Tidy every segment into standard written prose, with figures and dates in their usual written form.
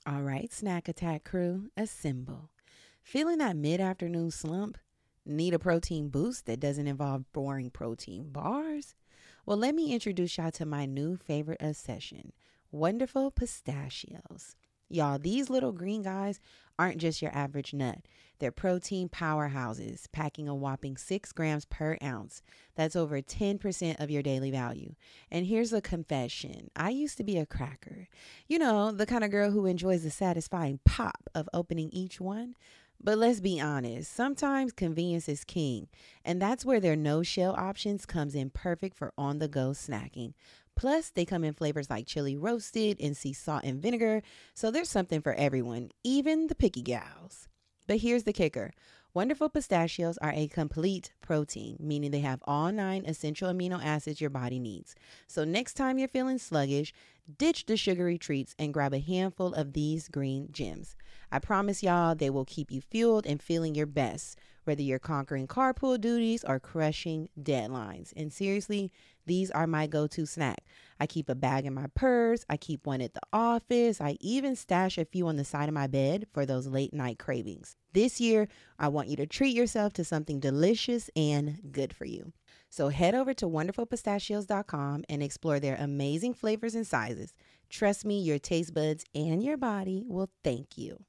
All right, Snack Attack crew, assemble. Feeling that mid afternoon slump? Need a protein boost that doesn't involve boring protein bars? Well, let me introduce y'all to my new favorite obsession, Wonderful Pistachios. Y'all, these little green guys aren't just your average nut. They're protein powerhouses, packing a whopping 6 grams per ounce. That's over 10% of your daily value. And here's a confession. I used to be a cracker. You know, the kind of girl who enjoys the satisfying pop of opening each one. But let's be honest, sometimes convenience is king, and that's where their no-shell options comes in perfect for on-the-go snacking. Plus, they come in flavors like chili roasted and sea salt and vinegar, so there's something for everyone, even the picky gals. But here's the kicker. Wonderful Pistachios are a complete protein, meaning they have all 9 essential amino acids your body needs. So next time you're feeling sluggish, ditch the sugary treats and grab a handful of these green gems. I promise y'all they will keep you fueled and feeling your best, whether you're conquering carpool duties or crushing deadlines. And seriously, these are my go-to snack. I keep a bag in my purse. I keep one at the office. I even stash a few on the side of my bed for those late night cravings. This year, I want you to treat yourself to something delicious and good for you. So head over to wonderfulpistachios.com and explore their amazing flavors and sizes. Trust me, your taste buds and your body will thank you.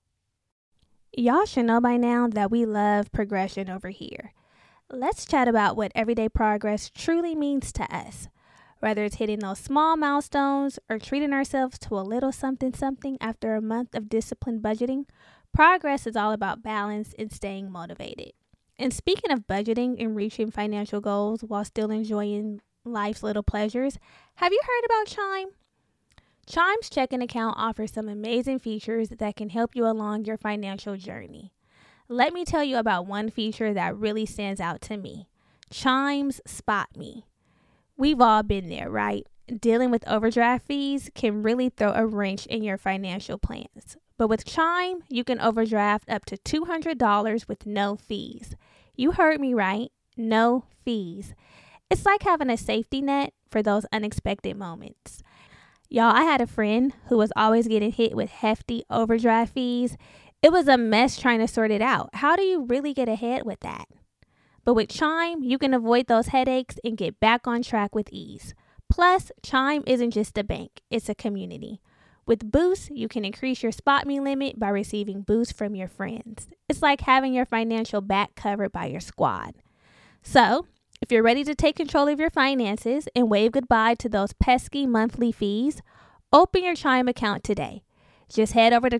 Y'all should know by now that we love progression over here. Let's chat about what everyday progress truly means to us. Whether it's hitting those small milestones or treating ourselves to a little something after a month of disciplined budgeting, progress is all about balance and staying motivated. And speaking of budgeting and reaching financial goals while still enjoying life's little pleasures, have you heard about Chime? Chime's checking account offers some amazing features that can help you along your financial journey. Let me tell you about one feature that really stands out to me. Chime's Spot Me. We've all been there, right? Dealing with overdraft fees can really throw a wrench in your financial plans. But with Chime, you can overdraft up to $200 with no fees. You heard me right, no fees. It's like having a safety net for those unexpected moments. Y'all, I had a friend who was always getting hit with hefty overdraft fees. It was a mess trying to sort it out. How do you really get ahead with that? But with Chime, you can avoid those headaches and get back on track with ease. Plus, Chime isn't just a bank, it's a community. With Boost, you can increase your Spot Me limit by receiving boosts from your friends. It's like having your financial back covered by your squad. So, if you're ready to take control of your finances and wave goodbye to those pesky monthly fees, open your Chime account today. Just head over to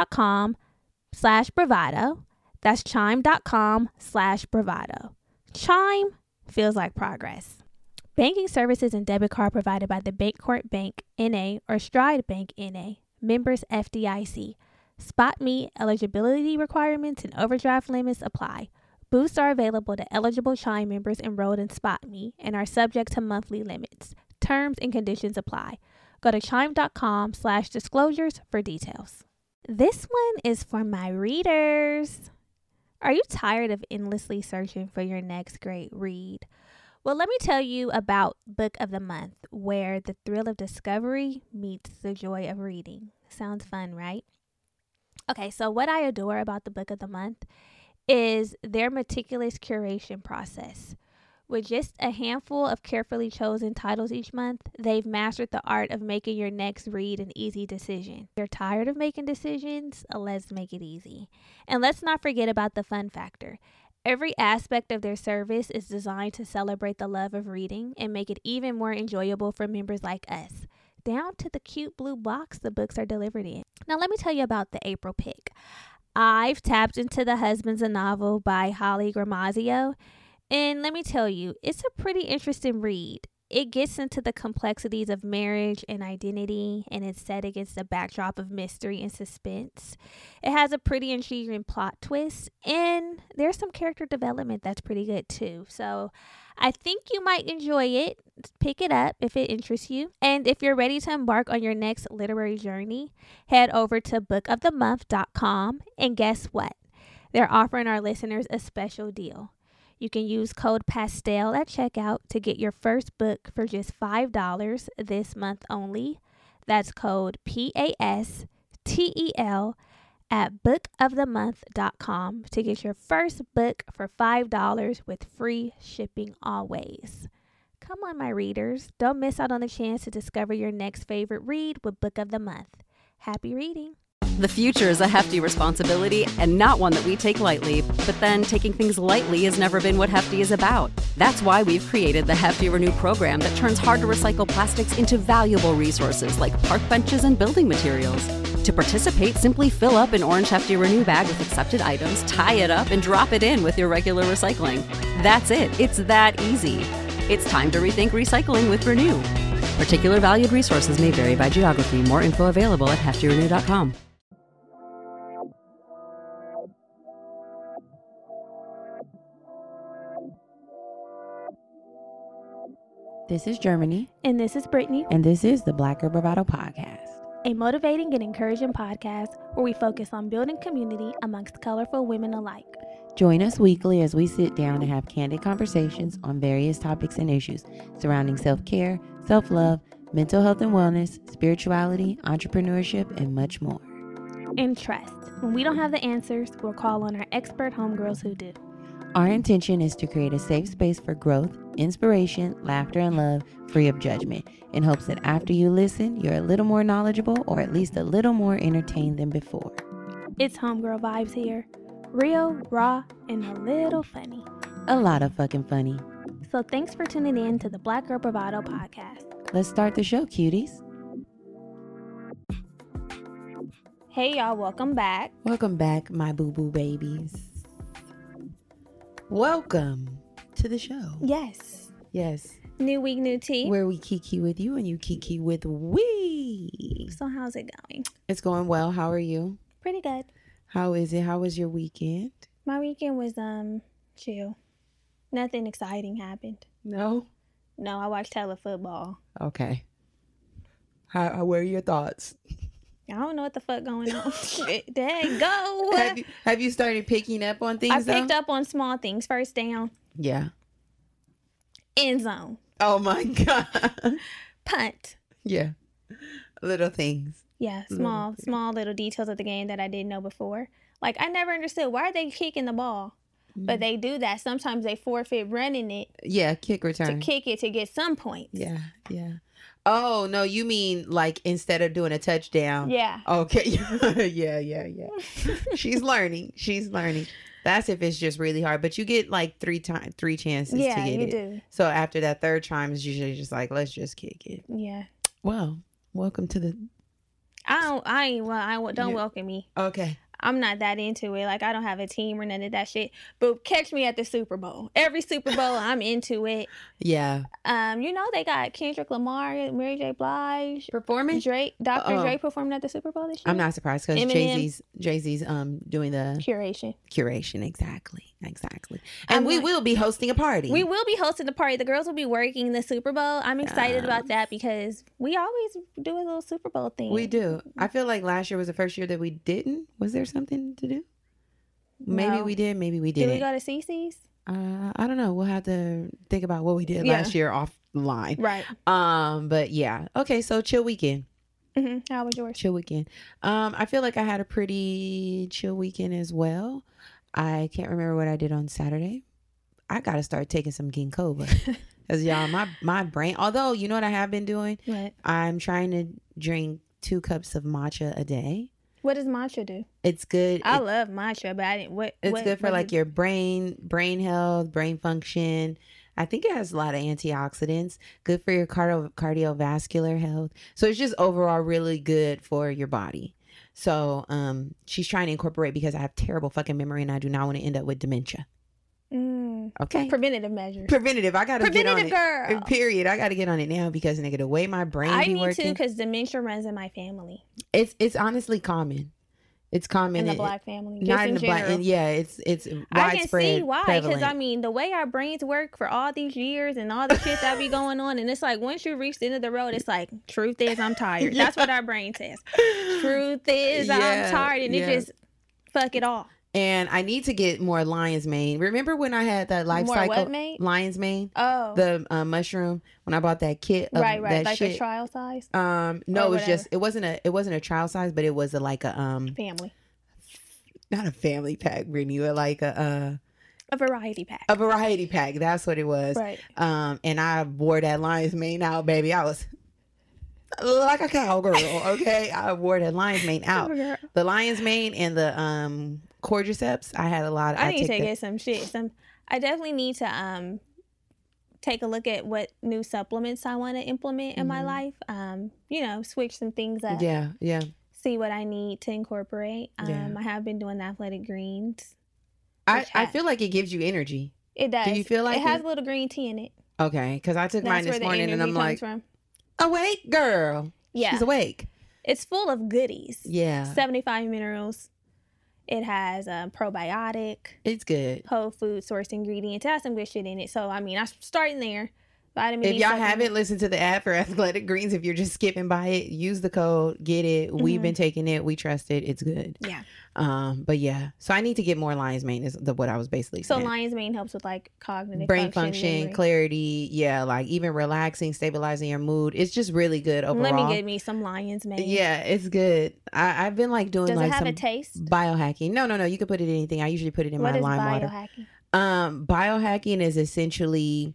chime.com/bravado. That's chime.com/bravado. Chime feels like progress. Banking services and debit card provided by the Bancorp Bank, N.A. or Stride Bank, N.A. Members FDIC. Spot Me eligibility requirements and overdraft limits apply. Boosts are available to eligible Chime members enrolled in Spot Me and are subject to monthly limits. Terms and conditions apply. Go to chime.com/disclosures for details. This one is for my readers. Are you tired of endlessly searching for your next great read? Well, let me tell you about Book of the Month, where the thrill of discovery meets the joy of reading. Sounds fun, right? Okay, so what I adore about the Book of the Month is their meticulous curation process. With just a handful of carefully chosen titles each month, they've mastered the art of making your next read an easy decision. If you're tired of making decisions? Let's make it easy. And let's not forget about the fun factor. Every aspect of their service is designed to celebrate the love of reading and make it even more enjoyable for members like us, down to the cute blue box the books are delivered in. Now, let me tell you about the April pick. I've tapped into The Husband's a Novel by Holly Gramazio, and let me tell you, it's a pretty interesting read. It gets into the complexities of marriage and identity, and it's set against a backdrop of mystery and suspense. It has a pretty intriguing plot twist, and there's some character development that's pretty good too. So I think you might enjoy it. Pick it up if it interests you. And if you're ready to embark on your next literary journey, head over to bookofthemonth.com, and guess what? They're offering our listeners a special deal. You can use code PASTEL at checkout to get your first book for just $5 this month only. That's code PASTEL TEL at bookofthemonth.com to get your first book for $5 with free shipping always. Come on, my readers. Don't miss out on the chance to discover your next favorite read with Book of the Month. Happy reading. The future is a hefty responsibility and not one that we take lightly. But then taking things lightly has never been what Hefty is about. That's why we've created the Hefty Renew program that turns hard-to-recycle plastics into valuable resources like park benches and building materials. To participate, simply fill up an orange Hefty Renew bag with accepted items, tie it up, and drop it in with your regular recycling. That's it. It's that easy. It's time to rethink recycling with Renew. Particular valued resources may vary by geography. More info available at heftyrenew.com. This is Germany. And this is Brittany. And this is the Black Girl Bravado Podcast. A motivating and encouraging podcast where we focus on building community amongst colorful women alike. Join us weekly as we sit down and have candid conversations on various topics and issues surrounding self-care, self-love, mental health and wellness, spirituality, entrepreneurship, and much more. And trust, when we don't have the answers, we'll call on our expert homegirls who do. Our intention is to create a safe space for growth, inspiration, laughter, and love, free of judgment, in hopes that after you listen, you're a little more knowledgeable or at least a little more entertained than before. It's homegirl vibes here. Real, raw, and a little funny. A lot of fucking funny. So thanks for tuning in to the Black Girl Bravado Podcast. Let's start the show, cuties. Hey y'all, welcome back. Welcome back, my boo-boo babies. Welcome to the show. Yes. Yes. New week, new tea. Where we kiki with you and you kiki with we. So how's it going? It's going well. How are you? Pretty good. How is it? How was your weekend? My weekend was chill. Nothing exciting happened. No? No, I watched hella football. Okay. How were your thoughts? I don't know what the fuck going on. There go. Have you started picking up on things? I picked up on small things. First down. Yeah. End zone. Oh my God. Punt. Yeah. Little things. Yeah, small little details of the game that I didn't know before. Like, I never understood, why are they kicking the ball? But they do that. Sometimes they forfeit running it. Yeah, kick return. To kick it to get some points. Yeah, yeah. Oh, no, you mean like instead of doing a touchdown? Yeah. Okay. yeah. She's learning. That's if it's just really hard. But you get like three chances to get it. Yeah, you do. So after that third time, it's usually just like, let's just kick it. Yeah. Well, welcome to the... Don't welcome me. Okay. I'm not that into it. Like, I don't have a team or none of that shit. But catch me at the Super Bowl. Every Super Bowl, I'm into it. Yeah. They got Kendrick Lamar, Mary J. Blige, performing. Dre performing at the Super Bowl this year. I'm not surprised because Jay-Z's doing the curation. Exactly. And we will be hosting a party. We will be hosting the party. The girls will be working the Super Bowl. I'm excited about that because we always do a little Super Bowl thing. We do. I feel like last year was the first year that we didn't. Was there something to do? Maybe we did. Maybe we didn't. Did we go to CC's? I don't know. We'll have to think about what we did last year offline. Right. But yeah. Okay. So chill weekend. Mm-hmm. How was yours? Chill weekend. I feel like I had a pretty chill weekend as well. I can't remember what I did on Saturday. I got to start taking some ginkgo. Because y'all, my brain, although you know what I have been doing? What? I'm trying to drink 2 cups of matcha a day. What does matcha do? It's good. I love matcha, but I didn't. It's good for like your brain health, brain function. I think it has a lot of antioxidants. Good for your cardiovascular health. So it's just overall really good for your body. So she's trying to incorporate because I have terrible fucking memory and I do not want to end up with dementia. Okay. Preventative measures. I gotta get on it. Girl. Period. I gotta get on it now because nigga, the way my brain be working. I need to because dementia runs in my family. It's honestly common. It's common in the black family. Not in the black. And yeah, it's widespread. I can see why. Because I mean, the way our brains work for all these years and all the shit that be going on, and it's like once you reach the end of the road, it's like truth is I'm tired. That's what our brain says. Truth is I'm tired, and it just fuck it all. And I need to get more lion's mane. Remember when I had that life More cycle what mane? lion's mane? Oh, The mushroom when I bought that kit of right, that like shit. a trial size No, it was just it wasn't a trial size, but it was like a family, not a family pack, Brittany, but like a variety pack. a variety pack. That's what it was. Right. And I wore that lion's mane out, baby. I was like a cowgirl. Okay, I wore that lion's mane out. The lion's mane and the cordyceps. I had a lot. I need to get some shit. I definitely need to take a look at what new supplements I want to implement in my life. Switch some things up. Yeah. See what I need to incorporate. Yeah. I have been doing the athletic greens. I feel like it gives you energy. It does. Do you feel like it has a little green tea in it? Okay, because I took mine this morning and I'm like, from. awake, girl. Yeah. She's awake. It's full of goodies. Yeah. 75 minerals. It has probiotic, It's good. whole food source ingredients. It has some good shit in it. So, I'm starting there. Vitamin If D y'all supplement. haven't listened to the ad for Athletic Greens, if you're just skipping by it, use the code, get it. We've been taking it. We trust it. It's good. Yeah. But yeah, so I need to get more lion's mane is what I was basically So saying. lion's mane helps with like cognitive Brain function, memory. clarity. Yeah, like even relaxing, stabilizing your mood. It's just really good overall. Let me get me some lion's mane. Yeah, it's good. I've been like doing Does like it have some a taste? biohacking. No. You can put it in anything. I usually put it in What my is lime water. biohacking? Biohacking is essentially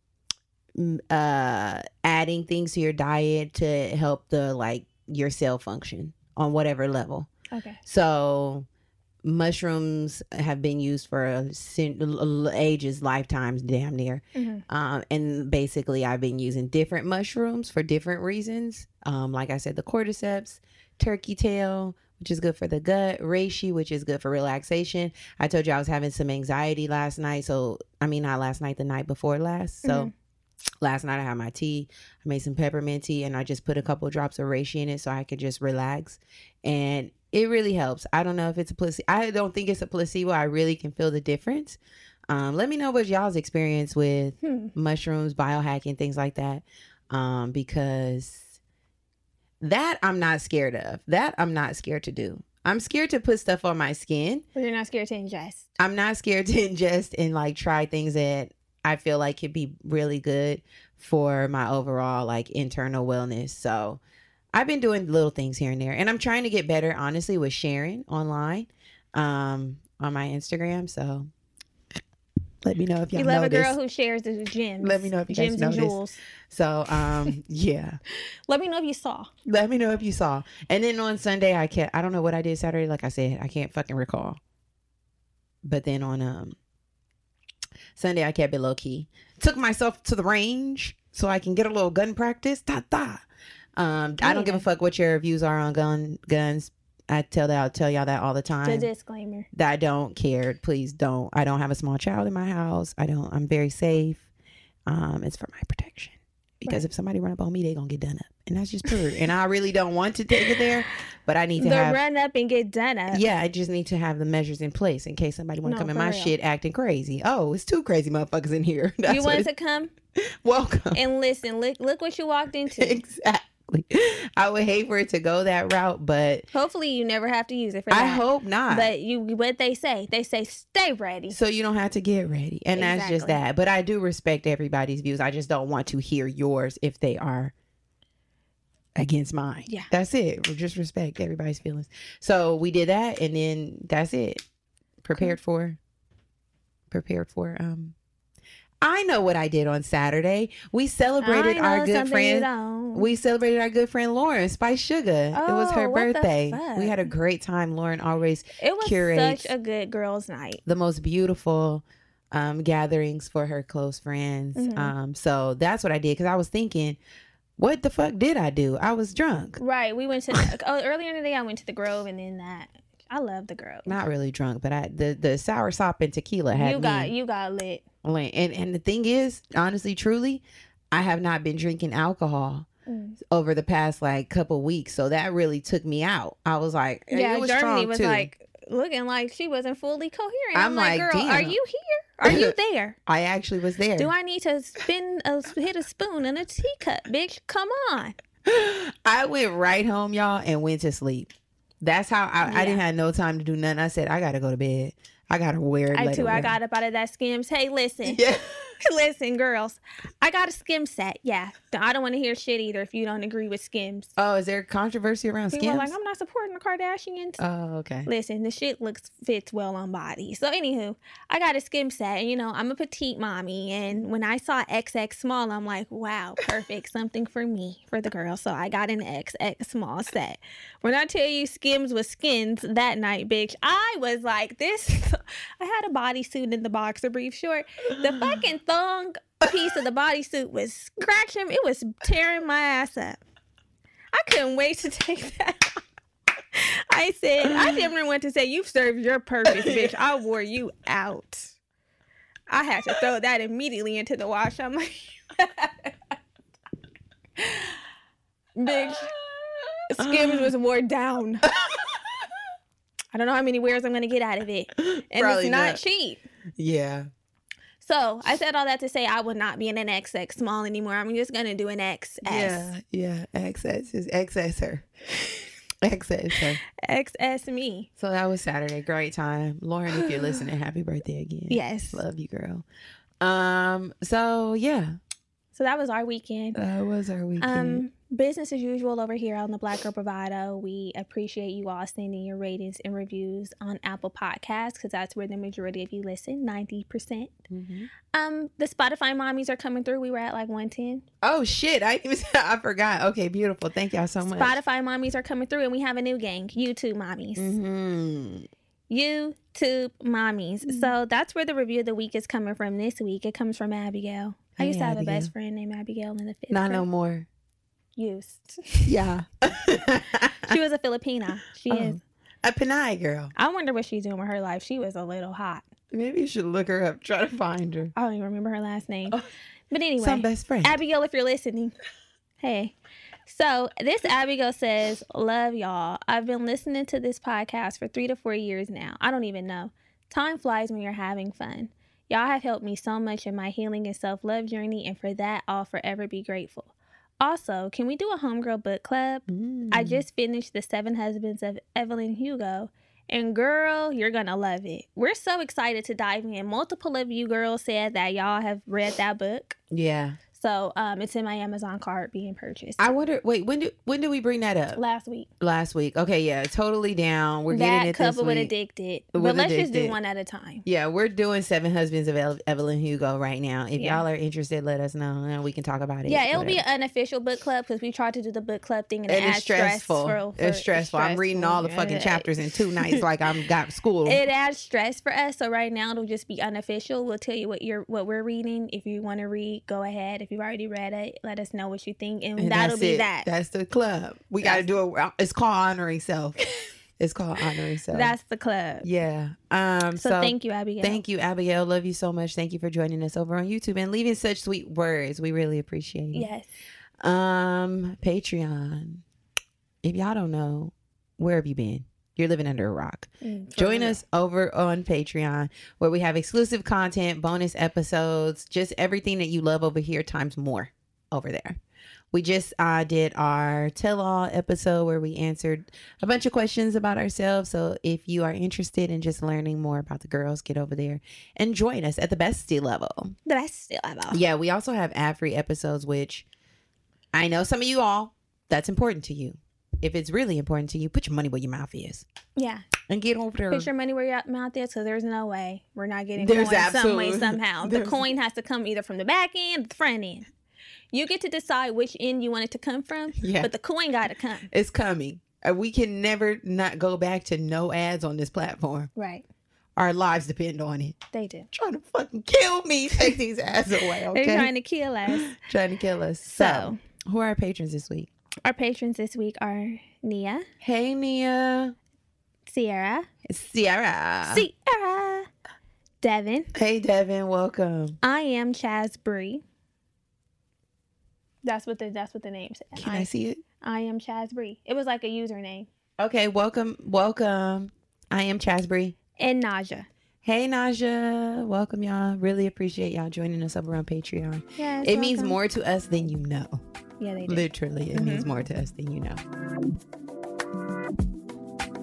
adding things to your diet to help your cell function on whatever level. Okay. So mushrooms have been used for ages, lifetimes, damn near. And basically I've been using different mushrooms for different reasons. Like I said, the cordyceps, turkey tail, which is good for the gut, reishi, which is good for relaxation. I told you I was having some anxiety last night. Not last night, the night before last. So last night I had my tea. I made some peppermint tea and I just put a couple drops of reishi in it so I could just relax. And it really helps. I don't know if it's a placebo. I don't think it's a placebo. I really can feel the difference. Let me know what y'all's experience with mushrooms, biohacking, things like that. Because that I'm not scared of. That I'm not scared to do. I'm scared to put stuff on my skin. But you're not scared to ingest. I'm not scared to ingest and try things that I feel like could be really good for my overall internal wellness. So I've been doing little things here and there, and I'm trying to get better, honestly, with sharing online on my Instagram. So let me know if y'all You love know a girl this. who shares the gems. Let me know if you guys gems know and this. jewels. So yeah. Let me know if you saw. Let me know if you saw. And then on Sunday, I don't know what I did Saturday. Like I said, I can't fucking recall. But then on Sunday, I kept it low key. Took myself to the range so I can get a little gun practice. I don't give a fuck what your views are on guns. I'll tell y'all that all the time. The disclaimer. That I don't care. Please don't. I don't have a small child in my house. I'm very safe. It's for my protection. Because if somebody run up on me, they gonna get done up. And that's just prude. And I really don't want to take it there, but I need to run up and get done up. Yeah, I just need to have the measures in place in case somebody want to come in my shit acting crazy. Oh, it's two crazy motherfuckers in here. That's you want to come? Welcome. And listen, look what you walked into. Exactly. I would hate for it to go that route, but hopefully you never have to use it for that. I hope not. But what they say stay ready. So you don't have to get ready. And that's just that. But I do respect everybody's views. I just don't want to hear yours if they are against mine. Yeah. That's it. We'll just respect everybody's feelings. So we did that and then that's it. Prepared for I know what I did on Saturday. We celebrated our good friend. We celebrated our good friend Lauren Spice Sugar. It was her birthday. We had a great time. Lauren always curates such a good girls' night. the most beautiful gatherings for her close friends. So that's what I did because I was thinking, what the fuck did I do? I was drunk. Right. We went to earlier in the day. I went to the Grove and then that. I love the Grove. Not really drunk, but the sour sop and tequila had you got lit. And the thing is, honestly, truly, I have not been drinking alcohol over the past couple weeks, so that really took me out. I was like, yeah, it was Germany was too. Looking like she wasn't fully coherent. I'm like, girl, damn. are you here? Are you there? I actually was there. Do I need to hit a spoon in a teacup, bitch? Come on. I went right home, y'all, and went to sleep. That's how I didn't have no time to do nothing. I said, I got to go to bed. I got to wear it. I got up out of that Skims. Hey, listen. Yeah. Listen, girls. I got a Skims set. Yeah. I don't want to hear shit either if you don't agree with Skims. Oh, is there controversy around Skims? People are like, I'm not supporting the Kardashians. Oh, okay. Listen, the shit fits well on body. So, anywho, I got a Skims set. And, I'm a petite mommy. And when I saw XX small, I'm like, wow, perfect. Something for me, for the girl. So, I got an XX small set. When I tell you Skims was skins that night, bitch, I was like, I had a bodysuit in the boxer brief short. The fucking thong piece of the bodysuit was scratching. It was tearing my ass up. I couldn't wait to take that off. I didn't want to say, you've served your purpose, bitch. I wore you out. I had to throw that immediately into the wash. I'm like, bitch, Skims was wore down. I don't know how many wears I'm going to get out of it. And Probably it's not cheap. Yeah. So I said all that to say I will not be in an XX small anymore. I'm just going to do an XS. Yeah. XS is XS her. XS her. XS me. So that was Saturday. Great time. Lauren, if you're listening, happy birthday again. Yes. Love you, girl. So yeah. So that was our weekend. That was our weekend. Business as usual over here on the Black Girl Bravado. We appreciate you all sending your ratings and reviews on Apple Podcasts because that's where the majority of you listen, 90%. Mm-hmm. The Spotify mommies are coming through. We were at like 110. Oh shit! I forgot. Okay, beautiful. Thank y'all so much. Spotify mommies are coming through, and we have a new gang, YouTube mommies. Mm-hmm. YouTube mommies. Mm-hmm. So that's where the review of the week is coming from this week. It comes from Abigail. I used to have a best friend named Abigail in the 5th Not grade. no more. Used. Yeah. She was a Filipina. She is. A Panay girl. I wonder what she's doing with her life. She was a little hot. Maybe you should look her up. Try to find her. I don't even remember her last name. But anyway. Some best friend. Abigail, if you're listening. Hey. So this Abigail says, love y'all. I've been listening to this podcast for 3 to 4 years now. I don't even know. Time flies when you're having fun. Y'all have helped me so much in my healing and self-love journey, and for that, I'll forever be grateful. Also, can we do a homegirl book club? I just finished The 7 Husbands of Evelyn Hugo, and girl, you're gonna love it. We're so excited to dive in. Multiple of you girls said that y'all have read that book. Yeah. So it's in my Amazon cart being purchased. I wonder, wait, when do we bring that up? Last week. Last week. Okay, yeah, totally down. We're getting it this week. That couple with Addicted. But let's just do one at a time. Yeah, we're doing 7 Husbands of Evelyn Hugo right now. If y'all are interested, let us know and we can talk about it. Yeah, it'll be an unofficial book club because we tried to do the book club thing and it's stressful. It's stressful. I'm reading all the fucking chapters in 2 nights like I'm got school. It adds stress for us. So right now it'll just be unofficial. We'll tell you what we're reading. If you want to read, go ahead. If you've already read it, let us know what you think, and that'll be that. That's the club. We got to do it. It's called Honoring Self. It's called Honoring Self. That's the club. Yeah. So thank you, Abigail. Thank you, Abigail. Love you so much. Thank you for joining us over on YouTube and leaving such sweet words. We really appreciate it. Yes. Patreon. If y'all don't know, where have you been? You're living under a rock. Join us over on Patreon where we have exclusive content, bonus episodes, just everything that you love over here times more over there. We just did our tell-all episode where we answered a bunch of questions about ourselves. So if you are interested in just learning more about the girls, get over there and join us at the bestie level. The bestie level. Yeah, we also have ad-free episodes, which I know some of you all, that's important to you. If it's really important to you, put your money where your mouth is. Yeah. And get over there. Put your money where your mouth is because there's no way we're not getting coin some way, somehow. The coin has to come either from the back end or the front end. You get to decide which end you want it to come from, but the coin got to come. It's coming. We can never not go back to no ads on this platform. Right. Our lives depend on it. They do. Trying to fucking kill me. Take these ads away, okay? They're trying to kill us. Trying to kill us. So, who are our patrons this week? Our patrons this week are Nia. Hey, Nia. Sierra. Devin. Hey, Devin. Welcome. I am Chaz Bree. That's what the name said. Can I see it? I am Chaz Bree. It was like a username. Okay, welcome. I am Chaz Bree. And Naja. Hey, Naja. Welcome, y'all. Really appreciate y'all joining us over on Patreon. Yes, it means more to us than you know. Yeah, they do. Literally, it means more to us than you know.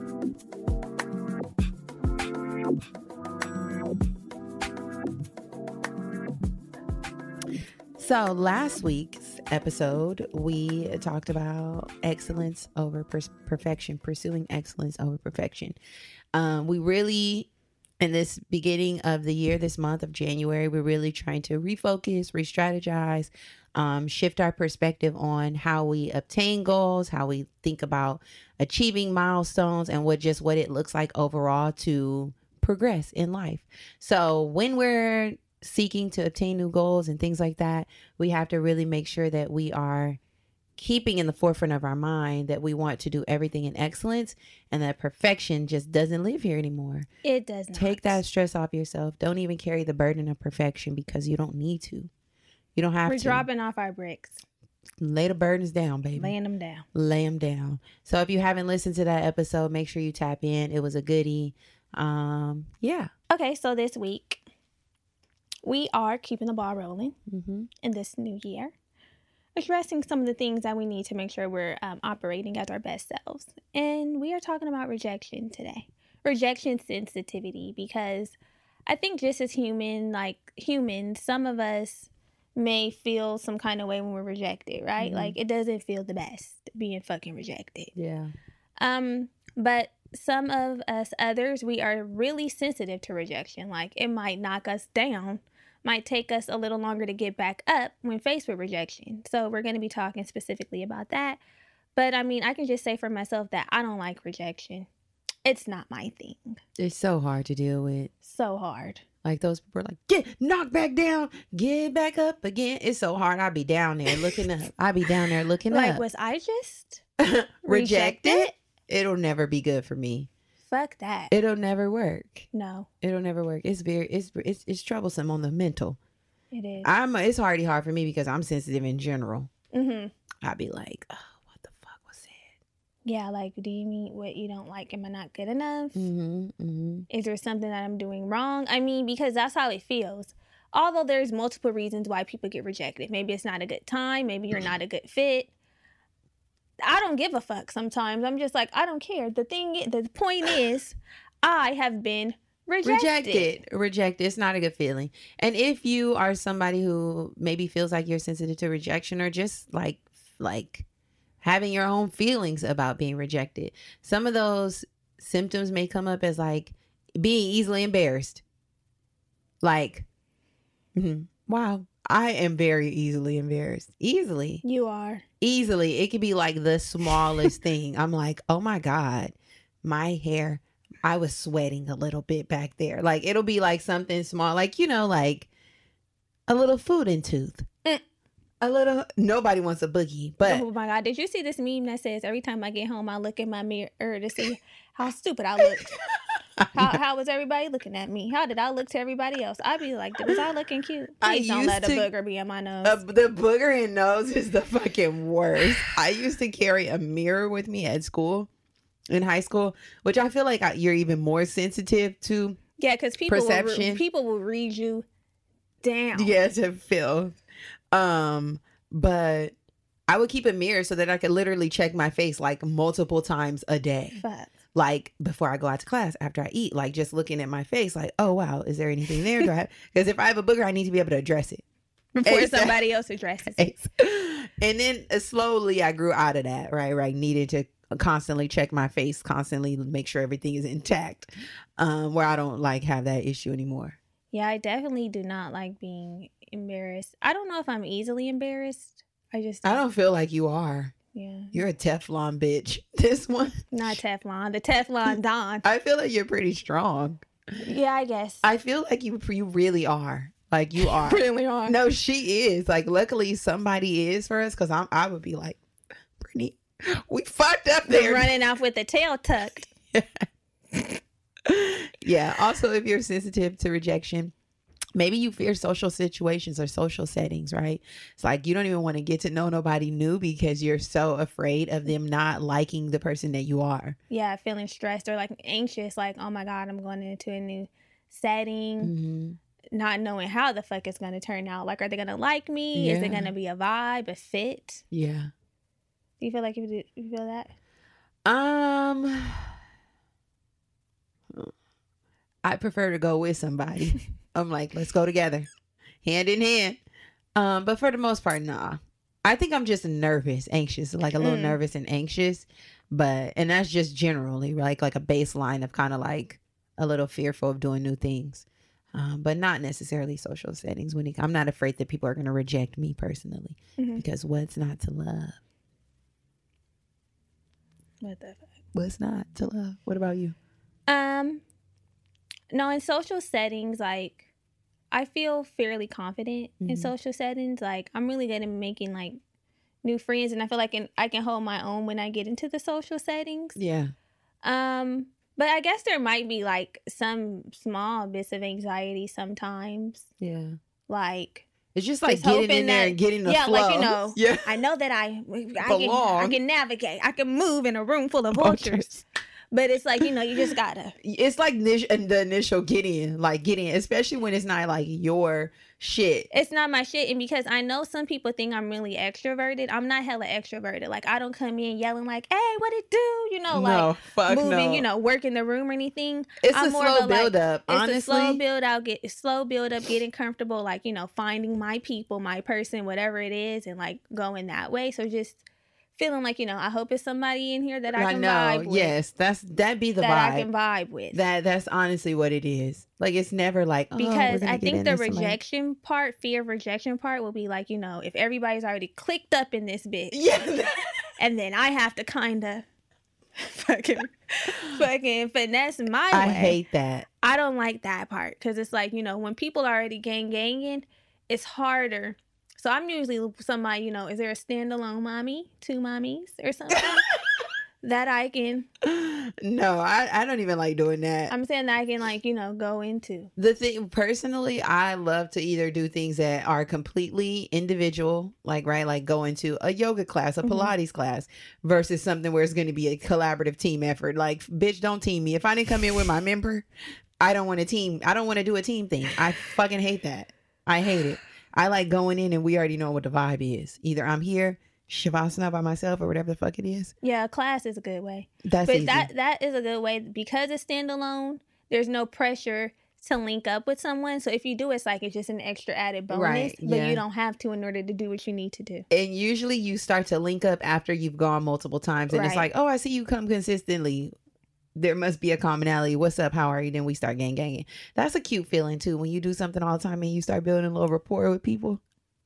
So last week's episode, we talked about excellence over perfection, pursuing excellence over perfection. We really, in this beginning of the year, this month of January, we're really trying to refocus, re-strategize, shift our perspective on how we obtain goals, how we think about achieving milestones, and what it looks like overall to progress in life. So when we're seeking to obtain new goals and things like that, we have to really make sure that we are keeping in the forefront of our mind that we want to do everything in excellence, and that perfection just doesn't live here anymore. It does not. Take that stress off yourself. Don't even carry the burden of perfection, because you don't need to. You don't have to. We're dropping off our bricks. Lay the burdens down, baby. Laying them down. Lay them down. So if you haven't listened to that episode, make sure you tap in. It was a goodie. Yeah. Okay, so this week we are keeping the ball rolling in this new year, addressing some of the things that we need to make sure we're operating as our best selves. And we are talking about rejection today. Rejection sensitivity, because I think just as humans, some of us may feel some kind of way when we're rejected, right? Like, it doesn't feel the best being fucking rejected. Yeah. But some of us others, we are really sensitive to rejection. Like, it might knock us down, might take us a little longer to get back up when faced with rejection. So we're going to be talking specifically about that. But I mean, I can just say for myself that I don't like rejection. It's not my thing. It's so hard to deal with. So hard. Like, those people are like, get knocked back down, get back up again. It's so hard. I'll be down there looking up. Like, was I just rejected? It'll never be good for me. Fuck that. It'll never work. No. It'll never work. It's troublesome on the mental. It is. It's already hard for me because I'm sensitive in general. I'd be like, oh, what the fuck was said? Yeah, like, do you mean what you don't like? Am I not good enough? Is there something that I'm doing wrong? I mean, because that's how it feels. Although there's multiple reasons why people get rejected. Maybe it's not a good time. Maybe you're not a good fit. I don't give a fuck sometimes. I'm just like, I don't care. The point is, I have been rejected. It's not a good feeling. And if you are somebody who maybe feels like you're sensitive to rejection, or just like having your own feelings about being rejected, some of those symptoms may come up as like being easily embarrassed. Like, wow, I am very easily embarrassed. Easily. You are. Easily. It could be like the smallest thing. I'm like, oh my God, my hair, I was sweating a little bit back there. Like, it'll be like something small, like, like a little food in tooth. A little, nobody wants a boogie, but. Oh my God, did you see this meme that says every time I get home, I look in my mirror to see how stupid I looked? How was everybody looking at me? How did I look to everybody else? I'd be like, was I looking cute? Please don't let a booger be in my nose. The booger in nose is the fucking worst. I used to carry a mirror with me at school, in high school, which I feel like you're even more sensitive to. Yeah, because people will read you down. Yeah, to feel. But I would keep a mirror so that I could literally check my face like multiple times a day. Fuck. Like, before I go out to class, after I eat, like, just looking at my face, like, oh wow, is there anything there? Because if I have a booger, I need to be able to address it before somebody else addresses it. And then slowly I grew out of that, right? Needed to constantly check my face, constantly make sure everything is intact, where I don't like have that issue anymore. Yeah, I definitely do not like being embarrassed. I don't know if I'm easily embarrassed. I don't feel like you are. Yeah. You're a Teflon bitch. This one. Not Teflon. The Teflon Don. I feel like you're pretty strong. Yeah, I guess. I feel like you really are. Like, you are. Really are. No, she is. Like, luckily somebody is for us, because I would be like, Brittany, we fucked up there. Running off with the tail tucked. Yeah. Also, if you're sensitive to rejection, maybe you fear social situations or social settings, right? It's like you don't even want to get to know nobody new because you're so afraid of them not liking the person that you are. Yeah, feeling stressed or like anxious, like, oh my God, I'm going into a new setting, not knowing how the fuck it's going to turn out. Like, are they going to like me? Yeah. Is it going to be a vibe, a fit? Yeah. Do you feel like you feel that? I prefer to go with somebody. I'm like, let's go together, hand in hand. But for the most part, nah. I think I'm just nervous, anxious, like a little nervous and anxious. And that's just generally like a baseline of kind of like a little fearful of doing new things. But not necessarily social settings. I'm not afraid that people are going to reject me personally, because what's not to love? What the fuck? What's not to love? What about you? No, in social settings, like, I feel fairly confident in social settings. Like, I'm really good at making like new friends, and I feel like I can hold my own when I get into the social settings. Yeah. But I guess there might be like some small bits of anxiety sometimes. Yeah. Like, it's just like getting in there and getting the flow. Like, you know, I know that I can navigate. I can move in a room full of vultures. But it's like, you know, you just gotta. It's like the initial get in, especially when it's not like your shit. It's not my shit. And because I know some people think I'm really extroverted, I'm not hella extroverted. Like, I don't come in yelling like, hey, what it do? You know, like moving, you know, working the room or anything. It's a slow build up, honestly. It's a slow build up, getting comfortable, like, you know, finding my people, my person, whatever it is, and like going that way. So just feeling like, you know, I hope it's somebody in here that I can vibe with. Yes, that'd be the vibe. That I can vibe with. That's honestly what it is. Like, it's never like, because I think the rejection part, fear of rejection part, will be like, you know, if everybody's already clicked up in this bitch, and then I have to kind of fucking finesse my way. I hate that. I don't like that part, because it's like, you know, when people are already ganging, it's harder. So I'm usually somebody, you know, is there a standalone mommy, 2 mommies or something that I can? No, I don't even like doing that. I'm saying that I can, like, you know, go into. The thing, personally, I love to either do things that are completely individual, like, right, like go into a yoga class, a Pilates class, versus something where it's going to be a collaborative team effort. Like, bitch, don't team me. If I didn't come in with my member, I don't want to team. I don't want to do a team thing. I fucking hate that. I hate it. I like going in and we already know what the vibe is. Either I'm here, Shavasana by myself, or whatever the fuck it is. Yeah, class is a good way. But easy. That is a good way, because it's standalone. There's no pressure to link up with someone. So if you do, it's like it's just an extra added bonus. Right, but you don't have to in order to do what you need to do. And usually you start to link up after you've gone multiple times. And it's like, oh, I see you come consistently. There must be a commonality. What's up? How are you? Then we start ganging. That's a cute feeling too, when you do something all the time and you start building a little rapport with people.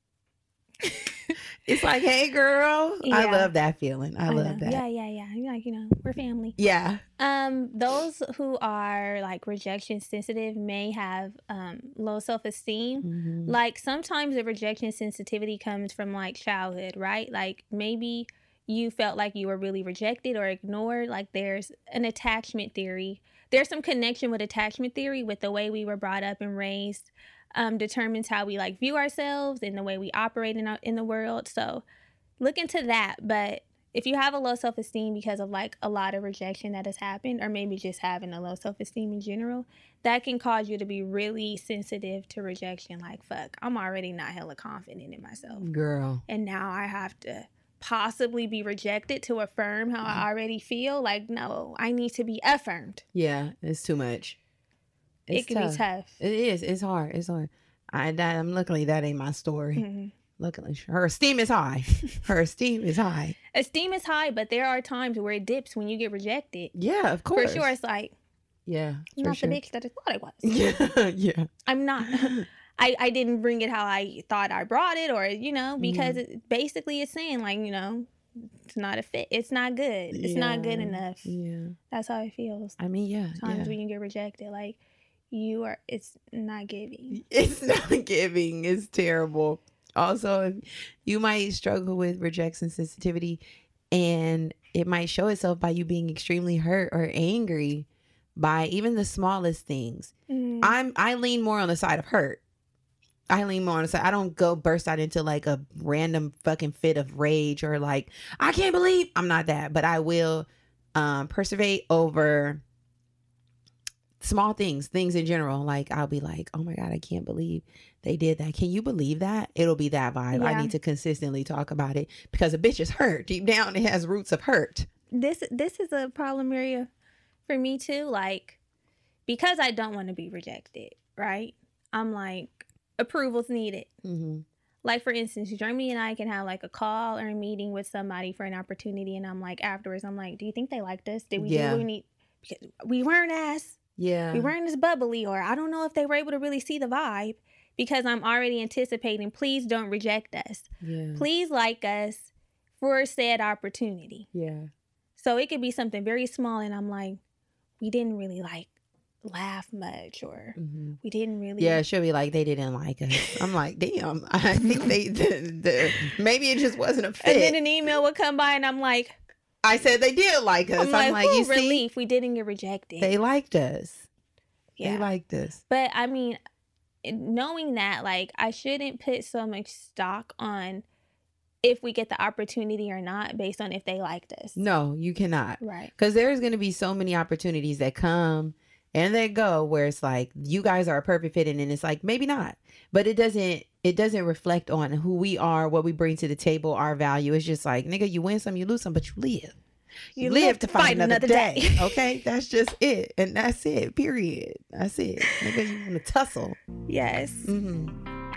It's like, hey girl. Yeah. I love that feeling. I love that. Yeah. You're like, you know, we're family. Yeah. Those who are like rejection sensitive may have low self-esteem. Mm-hmm. Like, sometimes the rejection sensitivity comes from like childhood, right? Like, maybe you felt like you were really rejected or ignored. Like, there's an attachment theory. There's some connection with attachment theory with the way we were brought up and raised. Determines how we like view ourselves and the way we operate in the world. So look into that. But if you have a low self-esteem because of like a lot of rejection that has happened, or maybe just having a low self-esteem in general, that can cause you to be really sensitive to rejection. Like, fuck, I'm already not hella confident in myself, girl, and now I have to possibly be rejected to affirm how I already feel. Like, no, I need to be affirmed. Yeah, it's too much. It can be tough. It is. It's hard. I'm luckily that ain't my story. Mm-hmm. Luckily, her esteem is high. Esteem is high, but there are times where it dips when you get rejected. Yeah, of course. For sure, it's like, yeah, I'm not the bitch that I thought I was. Yeah. I'm not. I didn't bring it how I thought I brought it, or, you know, because basically it's saying, like, you know, it's not a fit. It's not good. It's not good enough. Yeah. That's how it feels. I mean, yeah. Times when you get rejected, like, it's not giving. It's not giving. It's terrible. Also, you might struggle with rejection sensitivity, and it might show itself by you being extremely hurt or angry by even the smallest things. I lean more on the side of hurt. I don't go burst out into like a random fucking fit of rage or like, I can't believe. I'm not that, but I will persevere over small things in general. Like, I'll be like, oh my God, I can't believe they did that. Can you believe that? It'll be that vibe. Yeah. I need to consistently talk about it because a bitch is hurt. Deep down, it has roots of hurt. This is a problem area for me too. Like, because I don't want to be rejected, right? I'm like, approval's needed. Mm-hmm. Like, for instance, Jeremy and I can have like a call or a meeting with somebody for an opportunity. And I'm like, afterwards, I'm like, do you think they liked us? Did we do what we need? Because we weren't we weren't as bubbly, or I don't know if they were able to really see the vibe, because I'm already anticipating, please don't reject us. Yeah. Please like us for said opportunity. Yeah. So it could be something very small. And I'm like, we didn't really like laugh much, or we didn't really. Yeah, she'll be like, they didn't like us. I'm like, damn, I think maybe it just wasn't a fit. And then an email would come by and I'm like, I said they did like us. I'm like you relief, see, we didn't get rejected. they liked us. Yeah. They liked us. But I mean, knowing that, like, I shouldn't put so much stock on if we get the opportunity or not based on if they liked us. No, you cannot. Right. Because there's going to be so many opportunities that come and they go where it's like, you guys are a perfect fit, and then it's like, maybe not. But it doesn't reflect on who we are, what we bring to the table, our value. It's just like, nigga, you win some, you lose some, but you live. You live to fight another day. Okay? That's just it. And that's it. Period. That's it. Nigga, you want to tussle. Yes. Mm-hmm.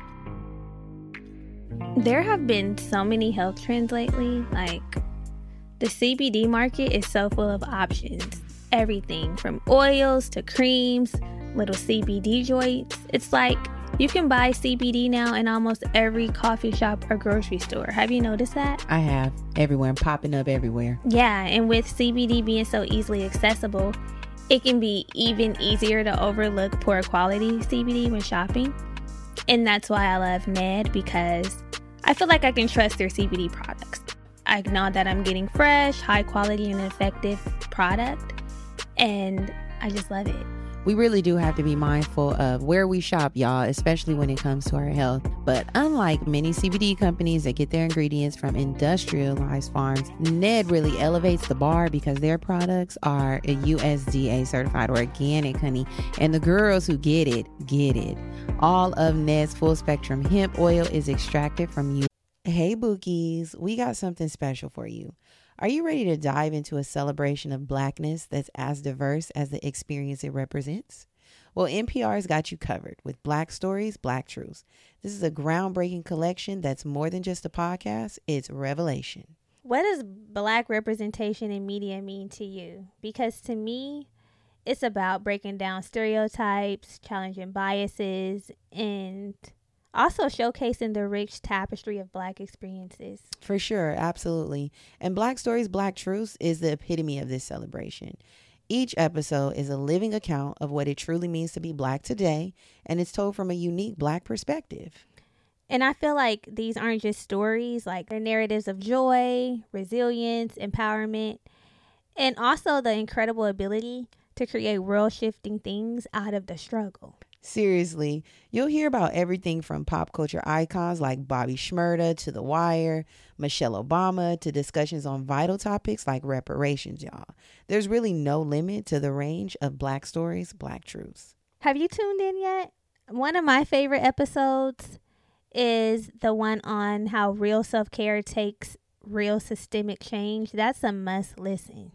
There have been so many health trends lately. Like, the CBD market is so full of options. Everything from oils to creams, little CBD joints. It's like you can buy CBD now in almost every coffee shop or grocery store. Have you noticed that? I have. Everywhere. Popping up everywhere. Yeah, and with CBD being so easily accessible, it can be even easier to overlook poor quality CBD when shopping. And that's why I love Ned, because I feel like I can trust their CBD products. I know that I'm getting fresh, high quality, and effective product. And I just love it. We really do have to be mindful of where we shop, y'all, especially when it comes to our health. But unlike many CBD companies that get their ingredients from industrialized farms, Ned really elevates the bar because their products are a USDA certified organic, honey. And the girls who get it, get it. All of Ned's full spectrum hemp oil is extracted from you. Hey, Bookies, we got something special for you. Are you ready to dive into a celebration of Blackness that's as diverse as the experience it represents? Well, NPR's got you covered with Black Stories, Black Truths. This is a groundbreaking collection that's more than just a podcast, it's revelation. What does Black representation in media mean to you? Because to me, it's about breaking down stereotypes, challenging biases, and also showcasing the rich tapestry of Black experiences. For sure, absolutely. And Black Stories, Black Truths is the epitome of this celebration. Each episode is a living account of what it truly means to be Black today, and it's told from a unique Black perspective. And I feel like these aren't just stories, like they're narratives of joy, resilience, empowerment, and also the incredible ability to create world-shifting things out of the struggle. Seriously, you'll hear about everything from pop culture icons like Bobby Shmurda to The Wire, Michelle Obama, to discussions on vital topics like reparations, y'all. There's really no limit to the range of Black Stories, Black Truths. Have you tuned in yet? One of my favorite episodes is the one on how real self-care takes real systemic change. That's a must listen.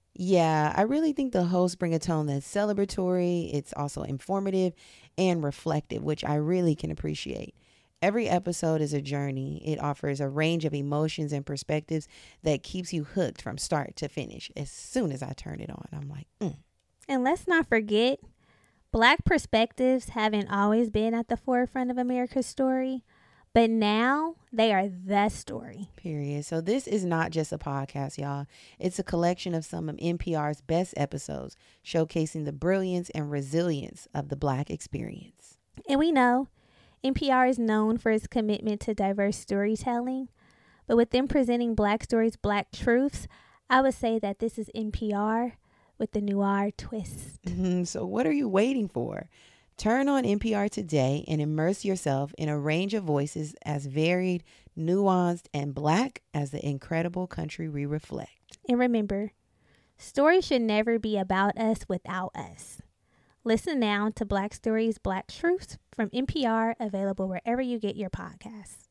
Yeah, I really think the hosts bring a tone that's celebratory. It's also informative and reflective, which I really can appreciate. Every episode is a journey. It offers a range of emotions and perspectives that keeps you hooked from start to finish. As soon as I turn it on, I'm like, And let's not forget, Black perspectives haven't always been at the forefront of America's story, but now they are the story. Period. So this is not just a podcast, y'all. It's a collection of some of NPR's best episodes, showcasing the brilliance and resilience of the Black experience. And we know NPR is known for its commitment to diverse storytelling, but with them presenting Black Stories, Black Truths, I would say that this is NPR with the noir twist. So what are you waiting for? Turn on NPR today and immerse yourself in a range of voices as varied, nuanced, and Black as the incredible country we reflect. And remember, stories should never be about us without us. Listen now to Black Stories, Black Truths from NPR, available wherever you get your podcast.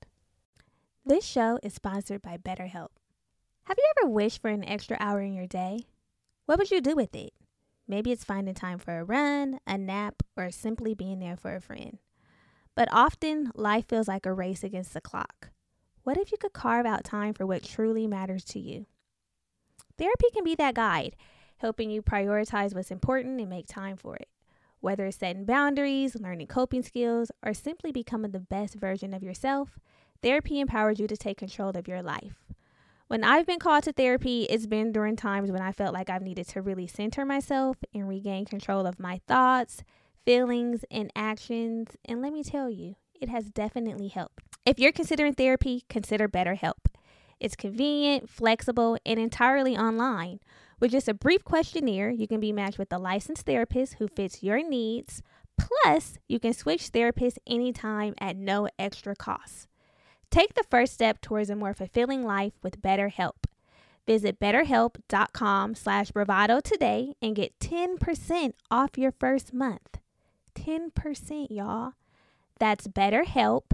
This show is sponsored by BetterHelp. Have you ever wished for an extra hour in your day? What would you do with it? Maybe it's finding time for a run, a nap, or simply being there for a friend. But often, life feels like a race against the clock. What if you could carve out time for what truly matters to you? Therapy can be that guide, helping you prioritize what's important and make time for it. Whether it's setting boundaries, learning coping skills, or simply becoming the best version of yourself, therapy empowers you to take control of your life. When I've been called to therapy, it's been during times when I felt like I've needed to really center myself and regain control of my thoughts, feelings, and actions. And let me tell you, it has definitely helped. If you're considering therapy, consider BetterHelp. It's convenient, flexible, and entirely online. With just a brief questionnaire, you can be matched with a licensed therapist who fits your needs. Plus, you can switch therapists anytime at no extra cost. Take the first step towards a more fulfilling life with BetterHelp. Visit BetterHelp.com/bravado today and get 10% off your first month. 10%, y'all. That's BetterHelp,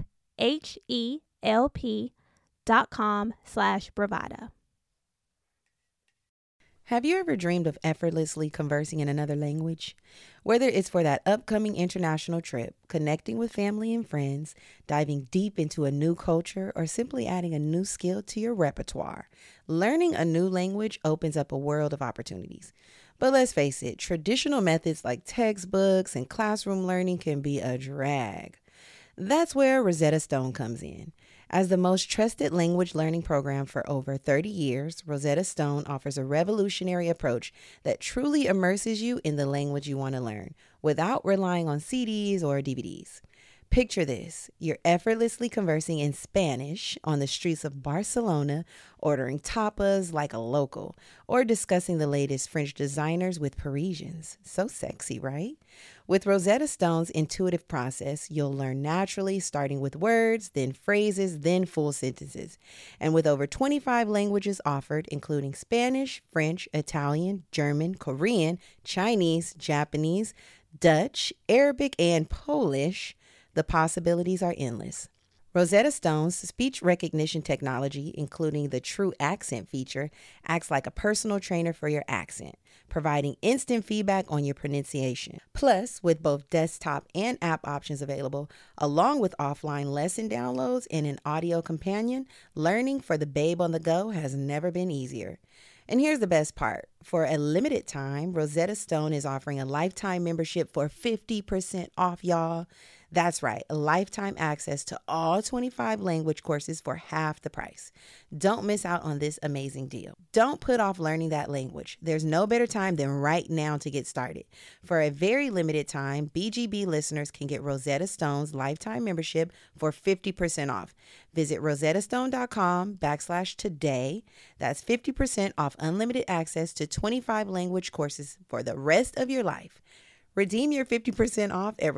HELP.com/bravado. Have you ever dreamed of effortlessly conversing in another language? Whether it's for that upcoming international trip, connecting with family and friends, diving deep into a new culture, or simply adding a new skill to your repertoire, learning a new language opens up a world of opportunities. But let's face it, traditional methods like textbooks and classroom learning can be a drag. That's where Rosetta Stone comes in. As the most trusted language learning program for over 30 years, Rosetta Stone offers a revolutionary approach that truly immerses you in the language you want to learn without relying on CDs or DVDs. Picture this. You're effortlessly conversing in Spanish on the streets of Barcelona, ordering tapas like a local, or discussing the latest French designers with Parisians. So sexy, right? With Rosetta Stone's intuitive process, you'll learn naturally, starting with words, then phrases, then full sentences. And with over 25 languages offered, including Spanish, French, Italian, German, Korean, Chinese, Japanese, Dutch, Arabic, and Polish, the possibilities are endless. Rosetta Stone's speech recognition technology, including the True Accent feature, acts like a personal trainer for your accent, providing instant feedback on your pronunciation. Plus, with both desktop and app options available, along with offline lesson downloads and an audio companion, learning for the babe on the go has never been easier. And here's the best part. For a limited time, Rosetta Stone is offering a lifetime membership for 50% off, y'all. That's right, a lifetime access to all 25 language courses for half the price. Don't miss out on this amazing deal. Don't put off learning that language. There's no better time than right now to get started. For a very limited time, BGB listeners can get Rosetta Stone's lifetime membership for 50% off. Visit rosettastone.com/today. That's 50% off unlimited access to 25 language courses for the rest of your life. Redeem your 50% off at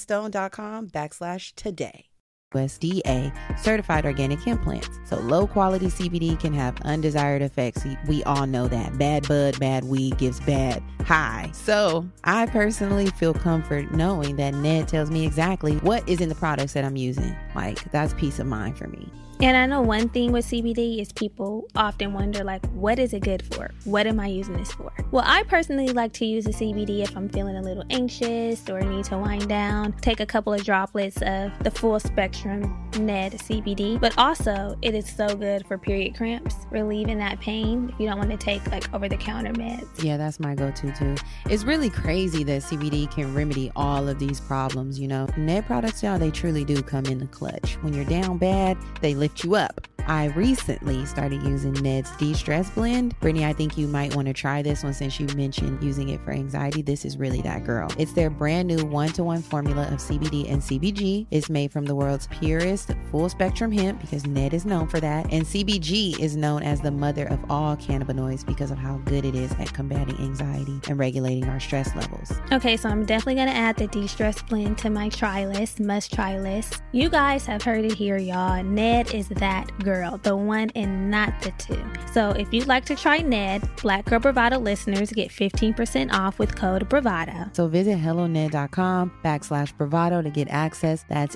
rosettastone.com/today. USDA certified organic hemp plants. So low quality CBD can have undesired effects. We all know that. Bad bud, bad weed gives bad high. So I personally feel comfort knowing that Ned tells me exactly what is in the products that I'm using. Like, that's peace of mind for me. And I know one thing with CBD is people often wonder, like, what is it good for? What am I using this for? Well, I personally like to use the CBD if I'm feeling a little anxious or need to wind down. Take a couple of droplets of the full spectrum Ned CBD. But also, it is so good for period cramps, relieving that pain if you don't want to take like over-the-counter meds. Yeah, that's my go-to too. It's really crazy that CBD can remedy all of these problems, you know. Ned products, y'all, they truly do come in the clutch. When you're down bad, they lift you up. I recently started using Ned's De-Stress Blend. Brittany, I think you might want to try this one since you mentioned using it for anxiety. This is really that girl. It's their brand new 1-to-1 formula of CBD and CBG. It's made from the world's purest full spectrum hemp because Ned is known for that. And CBG is known as the mother of all cannabinoids because of how good it is at combating anxiety and regulating our stress levels. Okay, so I'm definitely going to add the De-Stress Blend to my try list, must try list. You guys have heard it here, y'all. Ned is that girl. girl, the one and not the two. So if you'd like to try Ned, Black Girl Bravado listeners get 15% off with code Bravado. So visit helloned.com/bravado to get access. That's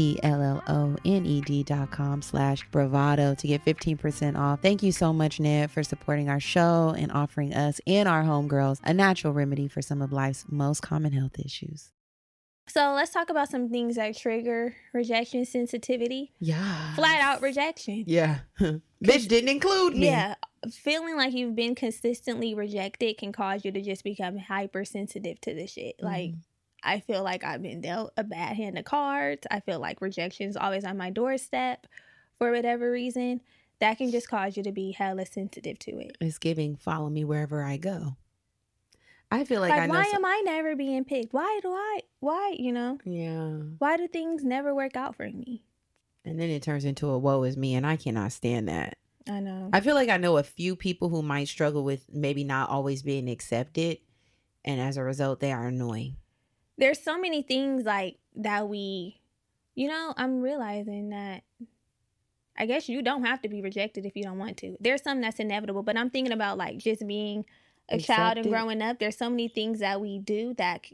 HELLONED.com/bravado to get 15% off. Thank you so much, Ned, for supporting our show and offering us and our homegirls a natural remedy for some of life's most common health issues. So let's talk about some things that trigger rejection sensitivity. Yeah. Flat out rejection. Yeah. Bitch didn't include me. Yeah. Feeling like you've been consistently rejected can cause you to just become hypersensitive to the shit. Like, I feel like I've been dealt a bad hand of cards. I feel like rejection is always on my doorstep for whatever reason. That can just cause you to be hella sensitive to it. It's giving follow me wherever I go. I feel like I know. Why am I never being picked? Why, you know? Yeah. Why do things never work out for me? And then it turns into a woe is me, and I cannot stand that. I know. I feel like I know a few people who might struggle with maybe not always being accepted, and as a result, they are annoying. There's so many things like that we, you know, I'm realizing that I guess you don't have to be rejected if you don't want to. There's something that's inevitable, but I'm thinking about like just being a child and growing up. There's so many things that we do that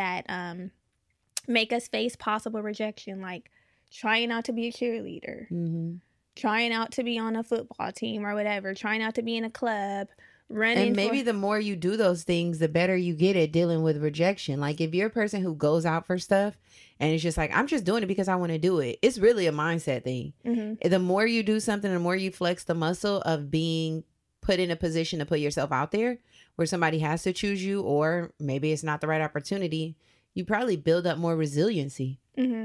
make us face possible rejection, like trying out to be a cheerleader, trying out to be on a football team or whatever, trying out to be in a club, running. And maybe the more you do those things, the better you get at dealing with rejection. Like if you're a person who goes out for stuff and it's just like, I'm just doing it because I want to do it. It's really a mindset thing. The more you do something, the more you flex the muscle of being put in a position to put yourself out there where somebody has to choose you, or maybe it's not the right opportunity, you probably build up more resiliency.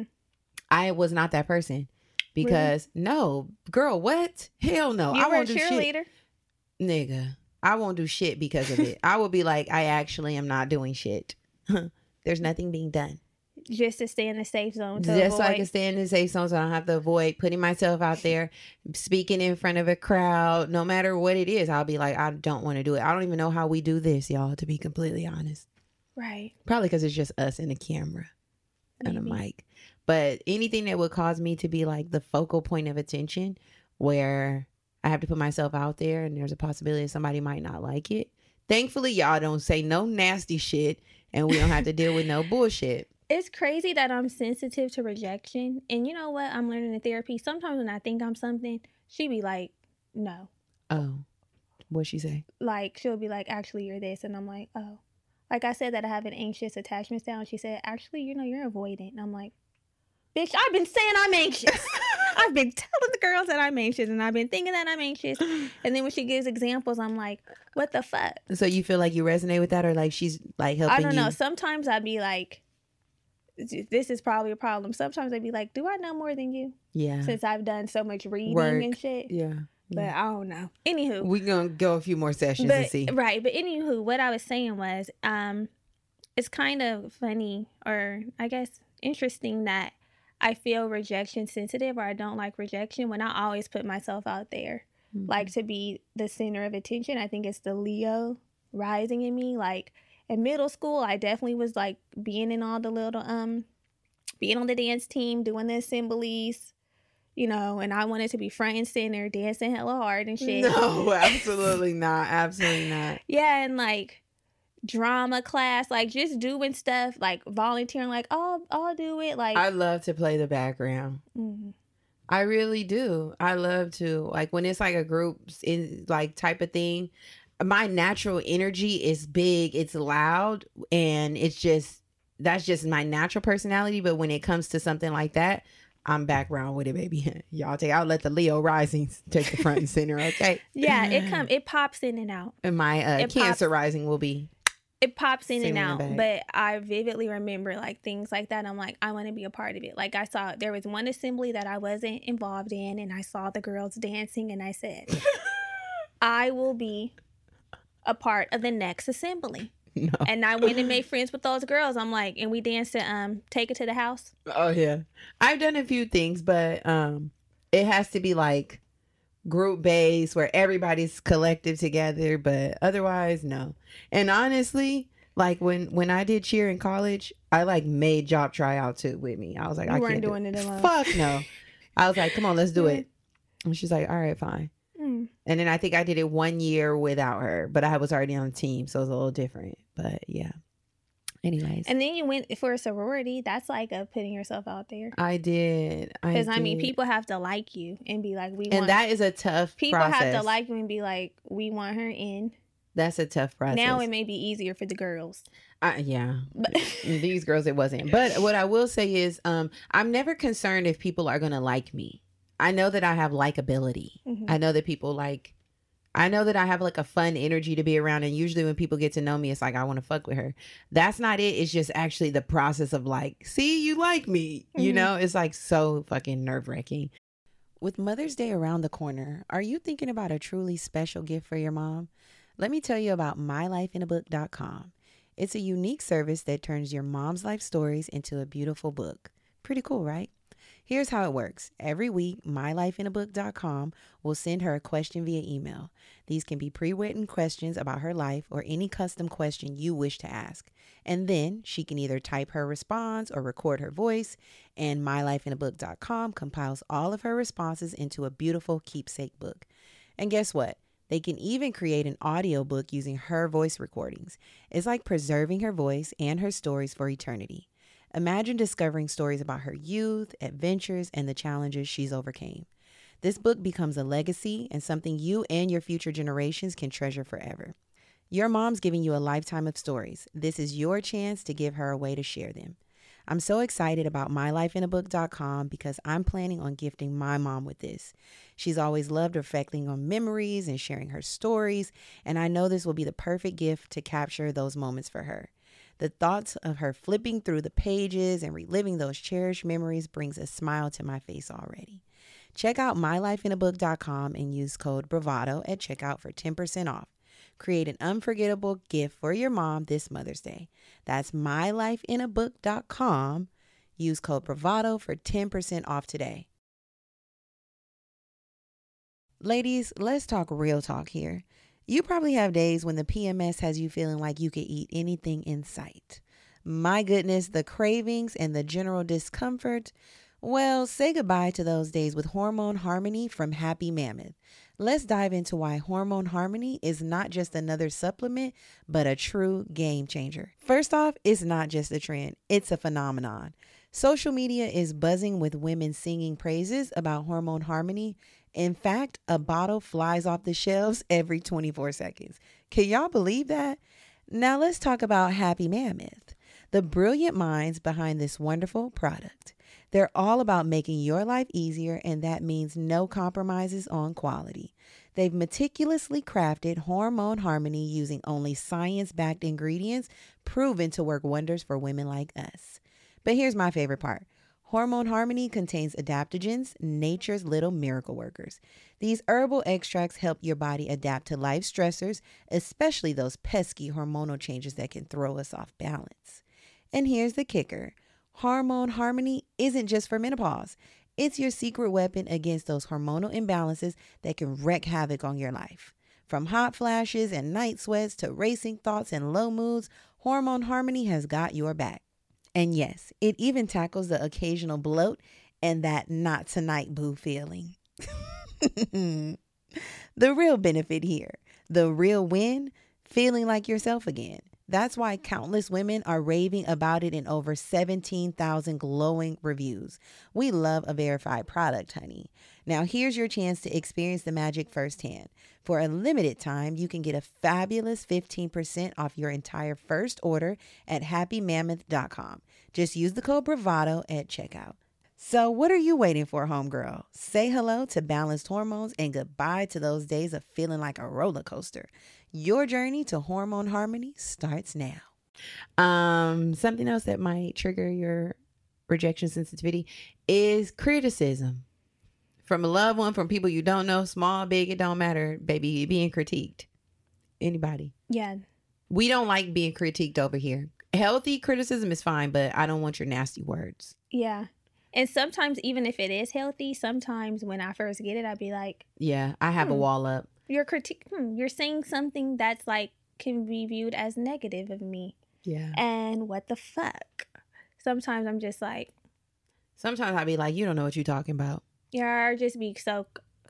I was not that person because no, girl, what? Hell no. You I were won't a do cheerleader? shit. Nigga, I won't do shit because of it. I will be like, I actually am not doing shit. There's nothing being done. Just to stay in the safe zone. Just so I can stay in the safe zone so I don't have to avoid putting myself out there, speaking in front of a crowd. No matter what it is, I'll be like, I don't want to do it. I don't even know how we do this, y'all, to be completely honest. Right. Probably because it's just us and a camera and a mic. But anything that would cause me to be like the focal point of attention where I have to put myself out there and there's a possibility somebody might not like it. Thankfully, y'all don't say no nasty shit and we don't have to deal with no bullshit. It's crazy that I'm sensitive to rejection. And you know what? I'm learning in therapy. Sometimes when I think I'm something, she be like, no. Oh, what'd she say? Like, she'll be like, actually, you're this. And I'm like, oh. Like I said that I have an anxious attachment style. And she said, actually, you know, you're avoidant. And I'm like, bitch, I've been saying I'm anxious. I've been telling the girls that I'm anxious. And I've been thinking that I'm anxious. And then when she gives examples, I'm like, what the fuck? So you feel like you resonate with that, or like she's like helping you? I don't know. Sometimes I'd be like, this is probably a problem. Sometimes I'd be like, do I know more than you? Yeah. Since I've done so much reading and shit. Yeah. But I don't know. Anywho. We're going to go a few more sessions and see. Right. But anywho, what I was saying was, it's kind of funny, or I guess interesting, that I feel rejection sensitive, or I don't like rejection when I always put myself out there. Like to be the center of attention. I think it's the Leo rising in me. Like, in middle school, I definitely was like being in all the little, being on the dance team, doing the assemblies, you know, and I wanted to be front and center, dancing hella hard and shit. No, absolutely not. Absolutely not. Yeah, and like drama class, like just doing stuff, like volunteering, like, oh, I'll do it. Like, I love to play the background. I really do. I love to, like when it's like a group in like type of thing. My natural energy is big, it's loud, and it's just, that's just my natural personality. But when it comes to something like that, I'm background with it, baby. I'll let the Leo risings take the front and center, okay? Yeah, it pops in and out. And my Cancer rising will be. It pops in and out, but I vividly remember like things like that. I'm like, I want to be a part of it. Like there was one assembly that I wasn't involved in, and I saw the girls dancing, and I said, I will be a part of the next assembly. No. And I went and made friends with those girls. I'm like, and we danced to Take It to the House. Oh yeah, I've done a few things, but it has to be like group based where everybody's collective together. But otherwise, no. And honestly, like when I did cheer in college, I like made job tryouts too with me. I was like, I can't do it alone. Fuck no. I was like, come on, let's do it. And she's like, all right, fine. And then I think I did it 1 year without her, but I was already on the team, so it was a little different. But yeah. Anyways. And then you went for a sorority. That's like putting yourself out there. I did. Because, I mean, people have to like you and be like, and that is a tough people process. have to like you and be like, we want her in. That's a tough process. Now it may be easier for the girls. Yeah. But these girls, it wasn't. But what I will say is I'm never concerned if people are going to like me. I know that I have likability. I know that people I know that I have like a fun energy to be around. And usually when people get to know me, it's like, I want to fuck with her. That's not it. It's just actually the process of like, see, you like me. You know, it's like so fucking nerve wracking. With Mother's Day around the corner, are you thinking about a truly special gift for your mom? Let me tell you about mylifeinabook.com. It's a unique service that turns your mom's life stories into a beautiful book. Pretty cool, right? Here's how it works. Every week, mylifeinabook.com will send her a question via email. These can be pre-written questions about her life or any custom question you wish to ask. And then she can either type her response or record her voice, and mylifeinabook.com compiles all of her responses into a beautiful keepsake book. And guess what? They can even create an audiobook using her voice recordings. It's like preserving her voice and her stories for eternity. Imagine discovering stories about her youth, adventures, and the challenges she's overcame. This book becomes a legacy and something you and your future generations can treasure forever. Your mom's giving you a lifetime of stories. This is your chance to give her a way to share them. I'm so excited about mylifeinabook.com because I'm planning on gifting my mom with this. She's always loved reflecting on memories and sharing her stories, and I know this will be the perfect gift to capture those moments for her. The thoughts of her flipping through the pages and reliving those cherished memories brings a smile to my face already. Check out mylifeinabook.com and use code BRAVADO at checkout for 10% off. Create an unforgettable gift for your mom this Mother's Day. That's mylifeinabook.com. Use code BRAVADO for 10% off today. Ladies, let's talk real talk here. You probably have days when the PMS has you feeling like you could eat anything in sight. My goodness, the cravings and the general discomfort. Well, say goodbye to those days with Hormone Harmony from Happy Mammoth. Let's dive into why Hormone Harmony is not just another supplement, but a true game changer. First off, it's not just a trend, it's a phenomenon. Social media is buzzing with women singing praises about Hormone Harmony. In fact, a bottle flies off the shelves every 24 seconds. Can y'all believe that? Now let's talk about Happy Mammoth, the brilliant minds behind this wonderful product. They're all about making your life easier, and that means no compromises on quality. They've meticulously crafted Hormone Harmony using only science-backed ingredients proven to work wonders for women like us. But here's my favorite part. Hormone Harmony contains adaptogens, nature's little miracle workers. These herbal extracts help your body adapt to life stressors, especially those pesky hormonal changes that can throw us off balance. And here's the kicker. Hormone Harmony isn't just for menopause. It's your secret weapon against those hormonal imbalances that can wreak havoc on your life. From hot flashes and night sweats to racing thoughts and low moods, Hormone Harmony has got your back. And yes, it even tackles the occasional bloat and that not tonight boo feeling. The real benefit here, the real win, feeling like yourself again. That's why countless women are raving about it in over 17,000 glowing reviews. We love a verified product, honey. Now here's your chance to experience the magic firsthand. For a limited time, you can get a fabulous 15% off your entire first order at happymammoth.com. Just use the code BRAVADO at checkout. So what are you waiting for, homegirl? Say hello to balanced hormones and goodbye to those days of feeling like a roller coaster. Your journey to Hormone Harmony starts now. Something else that might trigger your rejection sensitivity is criticism. From a loved one, from people you don't know, small, big, it don't matter, baby, being critiqued. Anybody? Yeah. We don't like being critiqued over here. Healthy criticism is fine, but I don't want your nasty words. Yeah. And sometimes, even if it is healthy, sometimes when I first get it, I'd be like, yeah, I have a wall up. You're saying something that's like can be viewed as negative of me. Yeah. And what the fuck? Sometimes I'm just like. Sometimes I'd be like, you don't know what you're talking about. Yeah, or just be so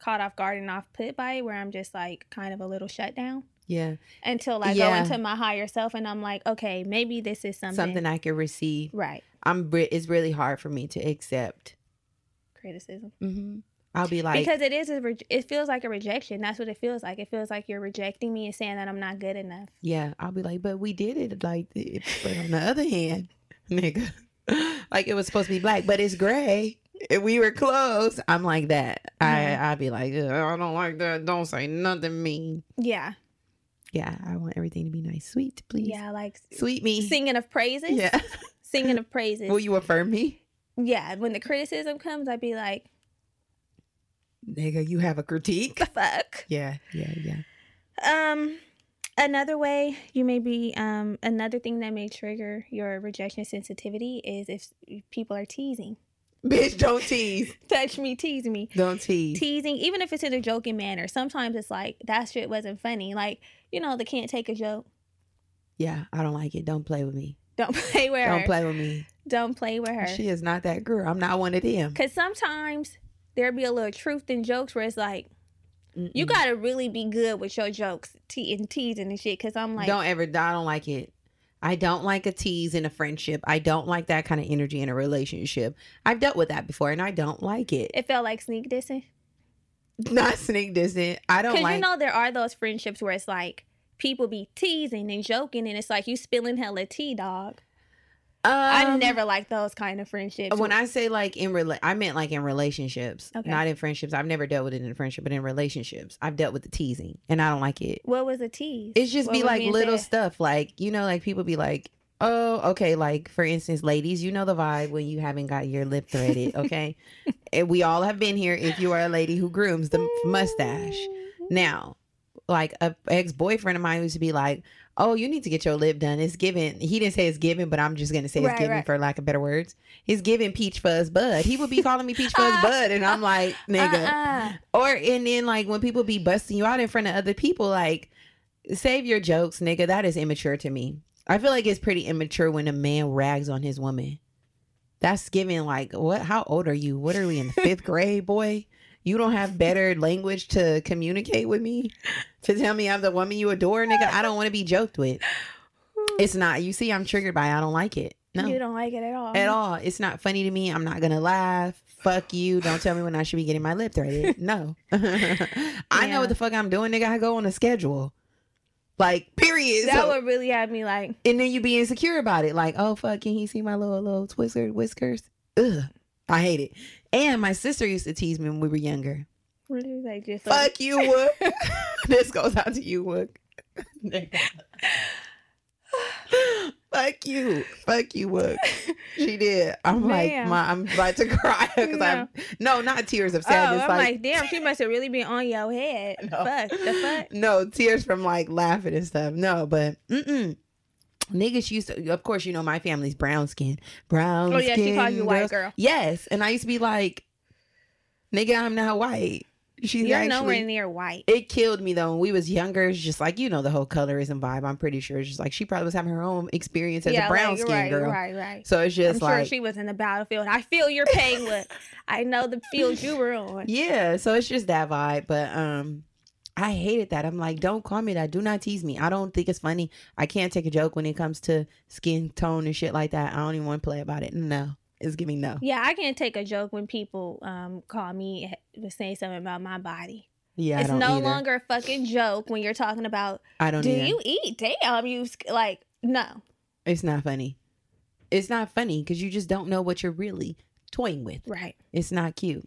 caught off guard and off put by it, where I'm just like kind of a little shut down. Yeah. Until I go into my higher self and I'm like, okay, maybe this is something I can receive. Right. It's really hard for me to accept criticism. Mm-hmm. I'll be like, because it feels like a rejection. That's what it feels like. It feels like you're rejecting me and saying that I'm not good enough. Yeah, I'll be like, but we did it like this. But on the other hand, nigga, like it was supposed to be black, but it's gray. If we were close, I'm like that. I'd be like, I don't like that. Don't say nothing mean. Yeah. Yeah, I want everything to be nice. Sweet, please. Yeah, like sweet me. Singing of praises. Yeah. Singing of praises. Will you affirm me? Yeah, when the criticism comes, I'd be like, nigga, you have a critique? The fuck? Yeah. Another way you may be, another thing that may trigger your rejection sensitivity is if people are teasing. Bitch, don't tease. Touch me, tease me. Don't tease. Teasing, even if it's in a joking manner. Sometimes it's like, that shit wasn't funny. Like, they can't take a joke. Yeah, I don't like it. Don't play with me. Don't play with her. Don't play with me. Don't play with her. She is not that girl. I'm not one of them. Because sometimes there'll be a little truth in jokes where it's like, you got to really be good with your jokes and teasing and shit. Because I'm like, I don't like it. I don't like a tease in a friendship. I don't like that kind of energy in a relationship. I've dealt with that before and I don't like it. It felt like sneak dissing. Not sneak dissing. I don't like. Because there are those friendships where it's like people be teasing and joking and it's like you spilling hella tea, dog. I never liked those kind of friendships. When I say like I meant like in relationships, not in friendships. I've never dealt with it in a friendship, but in relationships, I've dealt with the teasing, and I don't like it. What was a tease? It's just be like little stuff, like like people be like, oh, okay, like for instance, ladies, you know the vibe when you haven't got your lip threaded, okay? And we all have been here. If you are a lady who grooms the mustache, now, like a ex-boyfriend of mine used to be like, oh, you need to get your lip done. It's giving. He didn't say it's giving, but I'm just going to say it's giving for lack of better words. He's giving peach fuzz bud. He would be calling me peach fuzz bud. And I'm like, nigga. And then like when people be busting you out in front of other people, like save your jokes, nigga. That is immature to me. I feel like it's pretty immature when a man rags on his woman. That's giving like, what? How old are you? What are we in the 5th grade, boy? You don't have better language to communicate with me to tell me I'm the woman you adore, nigga. I don't want to be joked with. It's not. You see, I'm triggered by it. I don't like it. No. You don't like it at all. At all. It's not funny to me. I'm not going to laugh. Fuck you. Don't tell me when I should be getting my lip threaded. No. I know what the fuck I'm doing, nigga. I go on a schedule. Like, period. That would really have me like. And then you be insecure about it. Like, oh, fuck, can he see my little whiskers? Ugh. I hate it. And my sister used to tease me when we were younger. Really? Like just fuck you, Wook. This goes out to you, Wook. Fuck you, Wook. She did. I'm like, I'm about to cry because not tears of sadness. I'm like, damn, she must have really been on your head. No. Fuck the fuck. No, tears from like laughing and stuff. No, but niggas used to, of course, my family's brown skin. Oh yeah, she called you white girl. Yes, and I used to be like, nigga, I'm not white. You're nowhere near white. It killed me though when we was younger. It's just like, the whole colorism vibe. I'm pretty sure it's just like she probably was having her own experience as a brown skin girl. Right. So it's just I'm sure she was in the battlefield. I feel your pain with. I know the field you were on. Yeah, so it's just that vibe. But I hated that. I'm like, don't call me that. Do not tease me. I don't think it's funny. I can't take a joke when it comes to skin tone and shit like that. I don't even want to play about it. No. It's giving no. Yeah, I can't take a joke when people call me to say something about my body. Yeah, it's no longer a fucking joke when you're talking about. I don't. Do you eat? Damn, you like no. It's not funny. It's not funny because you just don't know what you're really toying with. Right. It's not cute.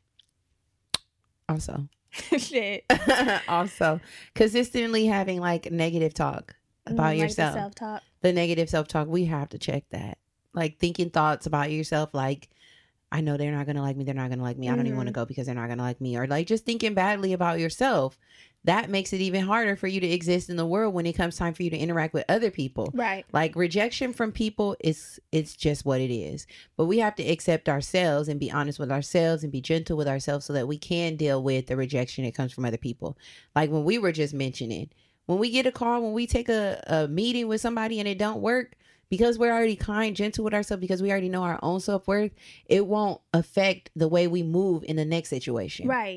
Also. Shit. Also, consistently having like negative talk about yourself. The self-talk. The negative self-talk. We have to check that. Like thinking thoughts about yourself like, I know they're not going to like me. They're not going to like me. I don't even want to go because they're not going to like me. Or like just thinking badly about yourself. That makes it even harder for you to exist in the world when it comes time for you to interact with other people. Right. Like rejection from people it's just what it is. But we have to accept ourselves and be honest with ourselves and be gentle with ourselves so that we can deal with the rejection that comes from other people. Like when we were just mentioning, when we get a call, when we take a meeting with somebody and it don't work, because we're already kind, gentle with ourselves, because we already know our own self-worth, it won't affect the way we move in the next situation. Right.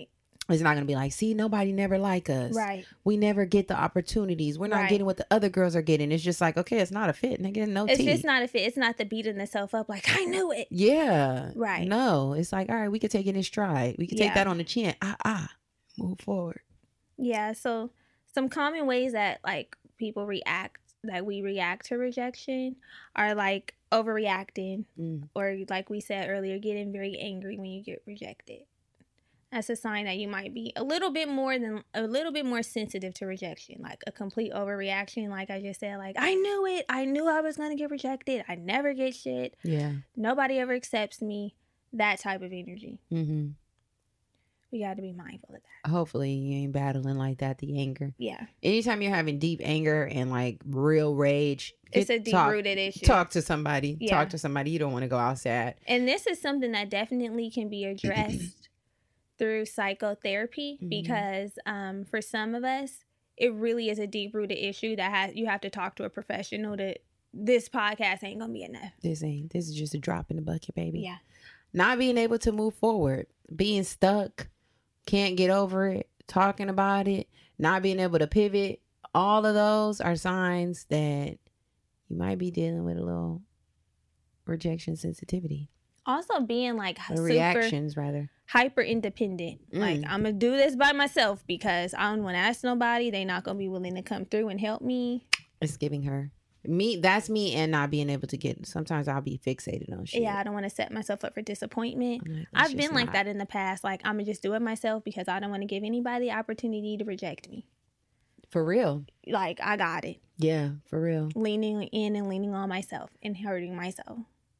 It's not going to be like, see, nobody never like us. Right. We never get the opportunities. We're not Right. getting what the other girls are getting. It's just like, okay, it's not a fit. Nigga, no It's tea. just not a fit. It's not the beating itself up like, I knew it. Yeah. Right. No, it's like, all right, we could take it in stride. We could take Yeah. that on the chin. Move forward. Yeah. So some common ways that like people react, that we react to rejection, are like overreacting, or like we said earlier, getting very angry when you get rejected. That's a sign that you might be a little bit more sensitive to rejection, like a complete overreaction. Like I just said, like, I knew it. I knew I was going to get rejected. I never get shit. Yeah. Nobody ever accepts me. That type of energy. Mm-hmm. We got to be mindful of that. Hopefully you ain't battling like that, the anger. Yeah. Anytime you're having deep anger and like real rage, It's a deep-rooted issue. Talk to somebody. Yeah. Talk to somebody. You don't want to go out sad. And this is something that definitely can be addressed through psychotherapy, because for some of us, it really is a deep-rooted issue that you have to talk to a professional. This podcast ain't gonna be enough. This is just a drop in the bucket, baby. Yeah. Not being able to move forward, being stuck, can't get over it, talking about it, not being able to pivot. All of those are signs that you might be dealing with a little rejection sensitivity. Also being like Reactions, rather. Hyper independent. Like, I'm gonna do this by myself because I don't want to ask nobody. They not gonna be willing to come through and help me. It's giving her. That's me, and not being able to get. Sometimes I'll be fixated on shit. Yeah, I don't want to set myself up for disappointment. Like, I've been like that in the past. Like, I'm gonna just do it myself because I don't want to give anybody the opportunity to reject me. For real. Like, I got it. Yeah, for real. Leaning in and leaning on myself and hurting myself.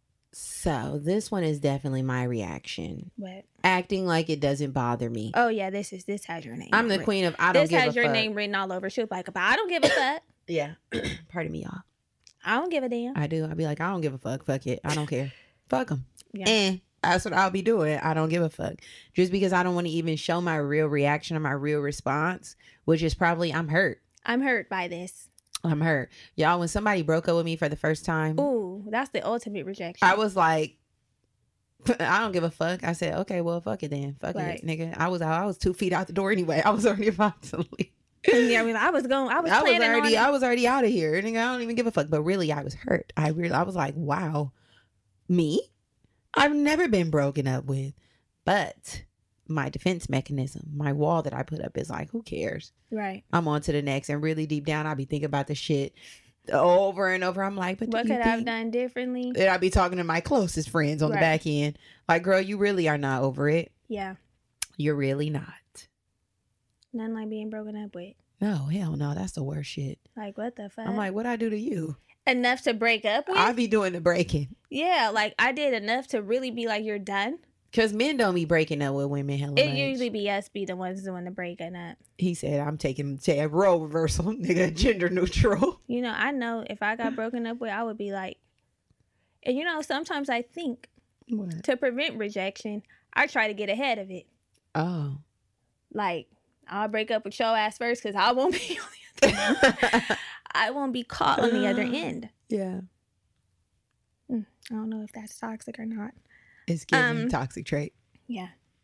So this one is definitely my reaction. What? Acting like it doesn't bother me. Oh yeah, this has your name. I'm the queen of I don't give a fuck. This has your name written all over. She'll be like, but I don't give a fuck. Yeah. Pardon me, y'all. I don't give a damn. I do. I'll be like, I don't give a fuck. Fuck it. I don't care. Fuck them. Yeah. And that's what I'll be doing. I don't give a fuck. Just because I don't want to even show my real reaction or my real response, which is probably I'm hurt. I'm hurt by this. I'm hurt. Y'all, when somebody broke up with me for the first time. Ooh, that's the ultimate rejection. I was like, I don't give a fuck. I said, okay, well, fuck it then. Fuck it, nigga. I was 2 feet out the door anyway. I was already about to leave. Yeah, I mean, I was already out of here. Nigga, I don't even give a fuck. But really, I was hurt. I was like, wow, me? I've never been broken up with. But my defense mechanism, my wall that I put up is like, who cares? Right. I'm on to the next. And really deep down, I'll be thinking about the shit over and over. I'm like, but what could I have done differently? And I'll be talking to my closest friends on the back end. Like, girl, you really are not over it. Yeah. You're really not. Nothing like being broken up with. No, hell no. That's the worst shit. Like, what the fuck? I'm like, what'd I do to you? Enough to break up with? I be doing the breaking. Yeah, like I did enough to really be like, you're done. Because men don't be breaking up with women hella much. It usually be us be the ones doing the breaking up. He said, I'm taking a role reversal, nigga, gender neutral. You know, I know if I got broken up with, I would be like, and you know, sometimes I think to prevent rejection, I try to get ahead of it. Oh. Like, I'll break up with your ass first because I won't be on the other end. I won't be caught on the other end. Yeah. I don't know if that's toxic or not. It's giving toxic trait. Yeah.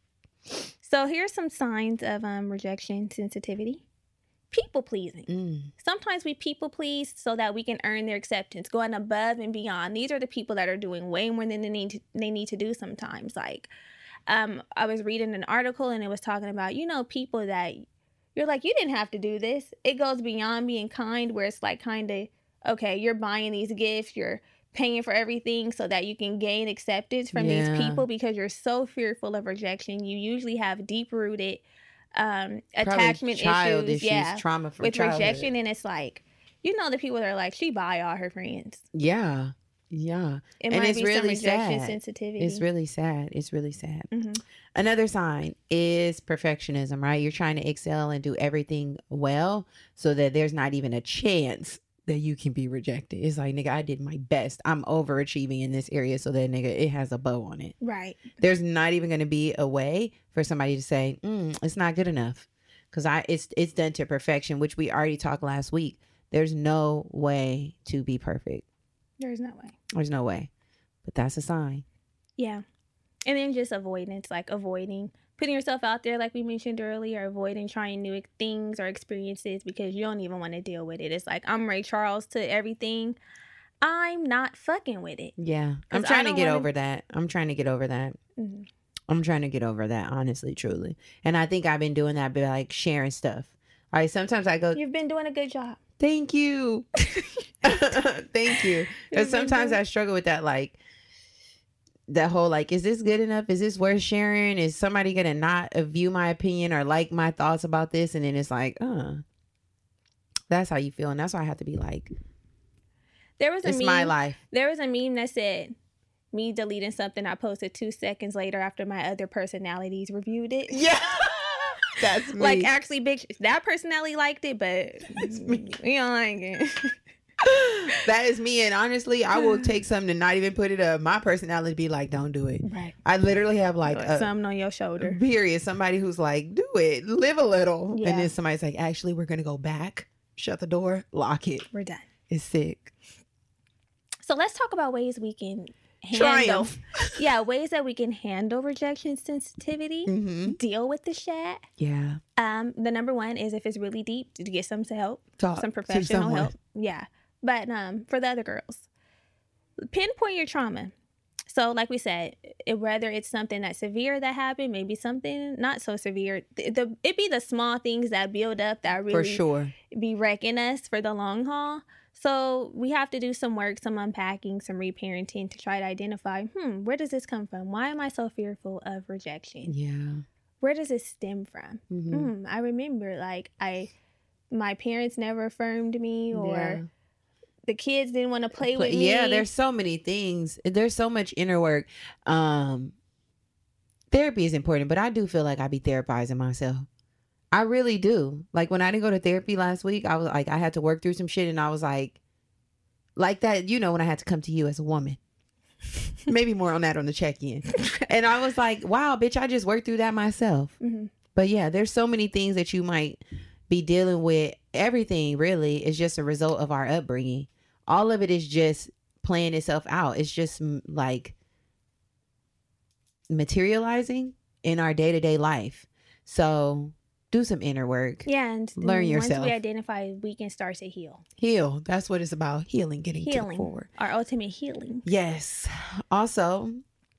So here's some signs of rejection sensitivity. People pleasing. Sometimes we people please so that we can earn their acceptance, going above and beyond. These are the people that are doing way more than they need to do sometimes. Like, I was reading an article and it was talking about, you know, people that you're like, you didn't have to do this. It goes beyond being kind, where it's like kind of, okay, you're buying these gifts, you're paying for everything so that you can gain acceptance from these people because you're so fearful of rejection. You usually have deep-rooted attachment issues. Yeah, trauma from with childhood. rejection. And it's like, you know, the people that are like, she buy all her friends. Yeah. It might be some rejection sensitivity. It's really sad. Another sign is perfectionism, right? You're trying to excel and do everything well so that there's not even a chance that you can be rejected. It's like, nigga, I did my best. I'm overachieving in this area so that, nigga, it has a bow on it. Right. There's not even going to be a way for somebody to say, it's not good enough. Because it's done to perfection, which we already talked last week. There's no way to be perfect. There's no way. There's no way. But that's a sign. Yeah. And then just avoidance, like avoiding putting yourself out there, like we mentioned earlier, avoiding trying new things or experiences because you don't even want to deal with it. It's like, I'm Ray Charles to everything. I'm not fucking with it. Yeah. I'm trying to get over that. I'm trying to get over that. Mm-hmm. I'm trying to get over that, honestly, truly. And I think I've been doing that by like sharing stuff. All right. Sometimes I go, you've been doing a good job. Thank you. Thank you. Because sometimes I struggle with that, like, that whole, like, is this good enough? Is this worth sharing? Is somebody going to not view my opinion or like my thoughts about this? And then it's like, that's how you feel. And that's why I have to be like, it's my life. There was a meme that said, me deleting something I posted 2 seconds later after my other personalities reviewed it. Yeah. That's me. Like, actually, bitch, that personality liked it, but we don't like it. That is me. And honestly, I will take something and not even put it up. My personality be like, don't do it. Right. I literally have like something on your shoulder. Period. Somebody who's like, do it. Live a little. Yeah. And then somebody's like, actually, we're going to go back. Shut the door. Lock it. We're done. It's sick. So let's talk about ways we can Triumph. Ways that we can handle rejection sensitivity, deal with the shit. Yeah. The number one is if it's really deep, to get some help, Talk some professional help. Yeah. But for the other girls, pinpoint your trauma. So like we said, whether it's something that's severe that happened, maybe something not so severe, it be the small things that build up that really for sure be wrecking us for the long haul. So we have to do some work, some unpacking, some reparenting to try to identify, where does this come from? Why am I so fearful of rejection? Yeah. Where does it stem from? I remember my parents never affirmed me, or the kids didn't want to play with me. Yeah, there's so many things. There's so much inner work. Therapy is important, but I do feel like I be therapizing myself. I really do. Like when I didn't go to therapy last week, I was like, I had to work through some shit, and I was like that, when I had to come to you as a woman. Maybe more on that on the check-in. And I was like, wow, bitch, I just worked through that myself. But yeah, there's so many things that you might be dealing with. Everything really is just a result of our upbringing. All of it is just playing itself out. It's just like materializing in our day-to-day life. So do some inner work. Yeah, and learn yourself. Once we identify, we can start to heal. Heal. That's what it's about. Healing, getting forward. Our ultimate healing. Yes. Also,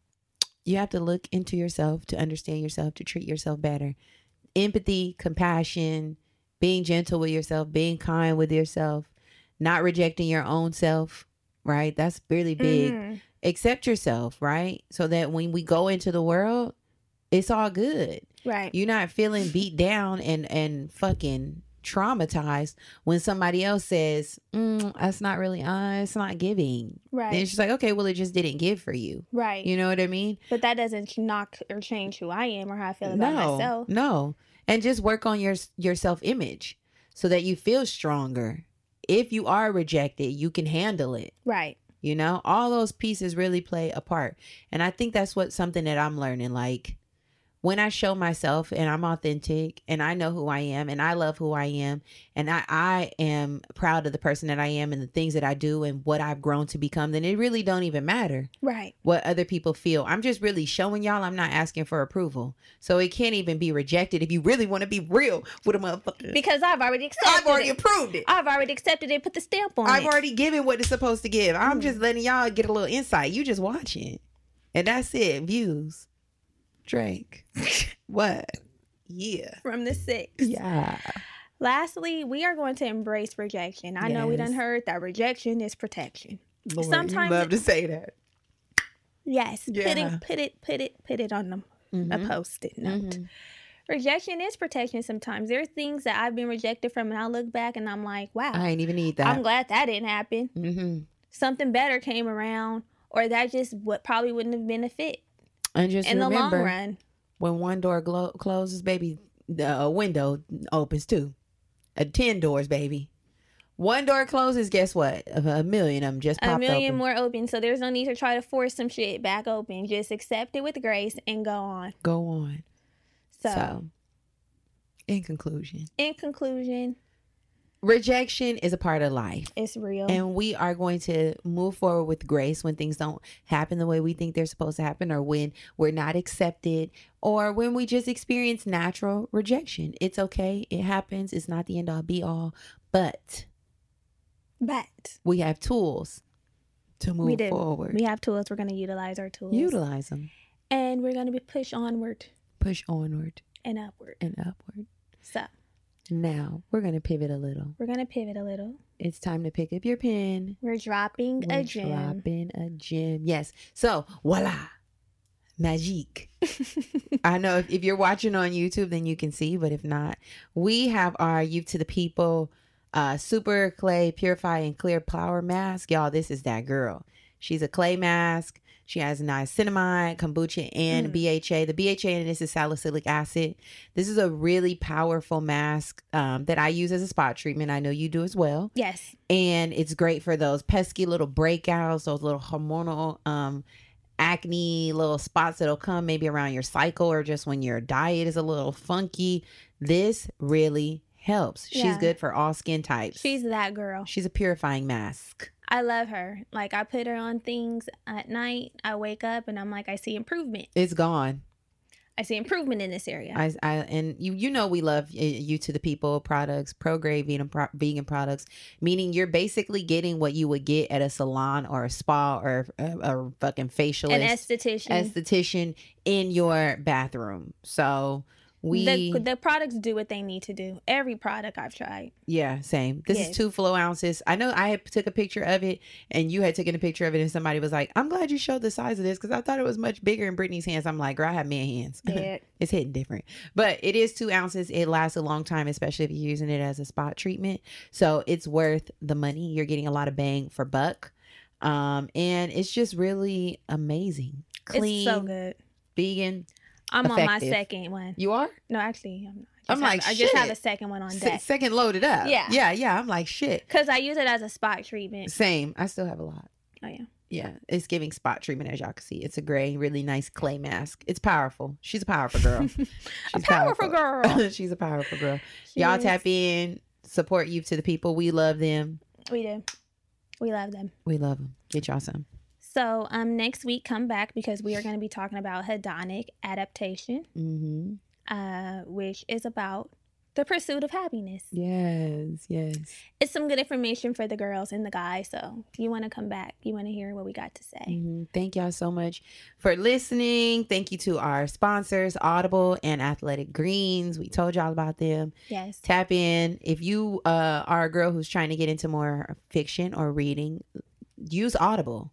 you have to look into yourself to understand yourself, to treat yourself better. Empathy, compassion, being gentle with yourself, being kind with yourself, not rejecting your own self, right? That's really big. Accept yourself, right? So that when we go into the world, it's all good. Right. You're not feeling beat down and fucking traumatized when somebody else says, that's not really, it's not giving. Right. And it's just like, okay, well, it just didn't give for you. Right. You know what I mean? But that doesn't knock or change who I am or how I feel about myself. No. And just work on your self-image so that you feel stronger. If you are rejected, you can handle it. Right. All those pieces really play a part. And I think that's something that I'm learning. Like, when I show myself and I'm authentic and I know who I am and I love who I am and I am proud of the person that I am and the things that I do and what I've grown to become, then it really don't even matter. Right. What other people feel. I'm just really showing y'all I'm not asking for approval. So it can't even be rejected if you really want to be real with a motherfucker. Because I've already accepted it. I've already approved it. I've already accepted it, put the stamp on it. I've already given what it's supposed to give. I'm just letting y'all get a little insight. You just watching. And that's it. Views. Drake. What? Yeah. From the 6. Yeah. Lastly, we are going to embrace rejection. I know we done heard that rejection is protection. Lord, sometimes you love to say that. Yes. Yeah. Put it on a post-it note. Rejection is protection sometimes. There are things that I've been rejected from and I look back and I'm like, wow. I ain't even need that. I'm glad that didn't happen. Something better came around, or that just probably wouldn't have been a fit. And just in remember, the long run, when one door closes, baby, the window opens too. 10 doors, baby. One door closes, guess what? A million of them just popped open. A million more open. So there's no need to try to force some shit back open. Just accept it with grace and go on. Go on. So in conclusion, Rejection is a part of life. It's real. And we are going to move forward with grace when things don't happen the way we think they're supposed to happen, or when we're not accepted, or when we just experience natural rejection. It's okay. It happens. It's not the end all be all. But we have tools to move forward. We have tools. We're going to utilize our tools. Utilize them. And we're going to be push onward. Push onward. And upward. And upward. So. Now, we're going to pivot a little. It's time to pick up your pen. We're dropping a gem. Yes. So, voila. Magique. I know if you're watching on YouTube, then you can see. But if not, we have our Youth to the People Super Clay Purify and Clear Power Mask. Y'all, this is that girl. She's a clay mask. She has niacinamide, kombucha, and BHA. The BHA in this is salicylic acid. This is a really powerful mask that I use as a spot treatment. I know you do as well. Yes. And it's great for those pesky little breakouts, those little hormonal acne little spots that'll come maybe around your cycle, or just when your diet is a little funky. This really helps. Yeah. She's good for all skin types. She's that girl. She's a purifying mask. I love her. Like, I put her on things at night. I wake up and I'm like, I see improvement. It's gone. I see improvement in this area. And you know we love You to the People products, pro-grade vegan products, meaning you're basically getting what you would get at a salon or a spa or a fucking facialist. An esthetician in your bathroom. So the products do what they need to do. Every product I've tried. Yeah, same. This is 2 flow ounces. I know I took a picture of it, and you had taken a picture of it, and somebody was like, I'm glad you showed the size of this, because I thought it was much bigger in Brittany's hands. I'm like, girl, I have man hands. Yeah. It's hitting different. But it is 2 ounces. It lasts a long time, especially if you're using it as a spot treatment. So it's worth the money. You're getting a lot of bang for buck. And it's just really amazing. Clean. It's so good. Vegan. I'm effective. On my second one. You are? No, actually, I'm not. I just have a second one on deck. Second loaded up. Yeah. I'm like, shit. Because I use it as a spot treatment. Same. I still have a lot. Oh, yeah. Yeah. It's giving spot treatment, as y'all can see. It's a gray, really nice clay mask. It's powerful. She's a powerful girl. She's a powerful girl. She's a powerful girl. Y'all tap in. Support Youth to the People. We love them. We do. We love them. We love them. Get y'all some. So next week, come back, because we are going to be talking about hedonic adaptation, which is about the pursuit of happiness. Yes. It's some good information for the girls and the guys. So if you want to come back, you want to hear what we got to say. Thank y'all so much for listening. Thank you to our sponsors, Audible and Athletic Greens. We told y'all about them. Yes. Tap in. If you are a girl who's trying to get into more fiction or reading, use Audible.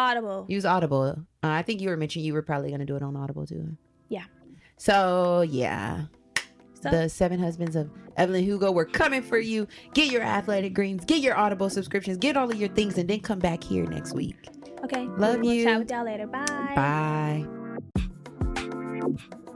I think you were mentioning you were probably going to do it on Audible too. Yeah. So, yeah. The 7 Husbands of Evelyn Hugo, we're coming for you. Get your Athletic Greens. Get your Audible subscriptions. Get all of your things, and then come back here next week. Okay. Love you. We'll chat with y'all later. Bye. Bye.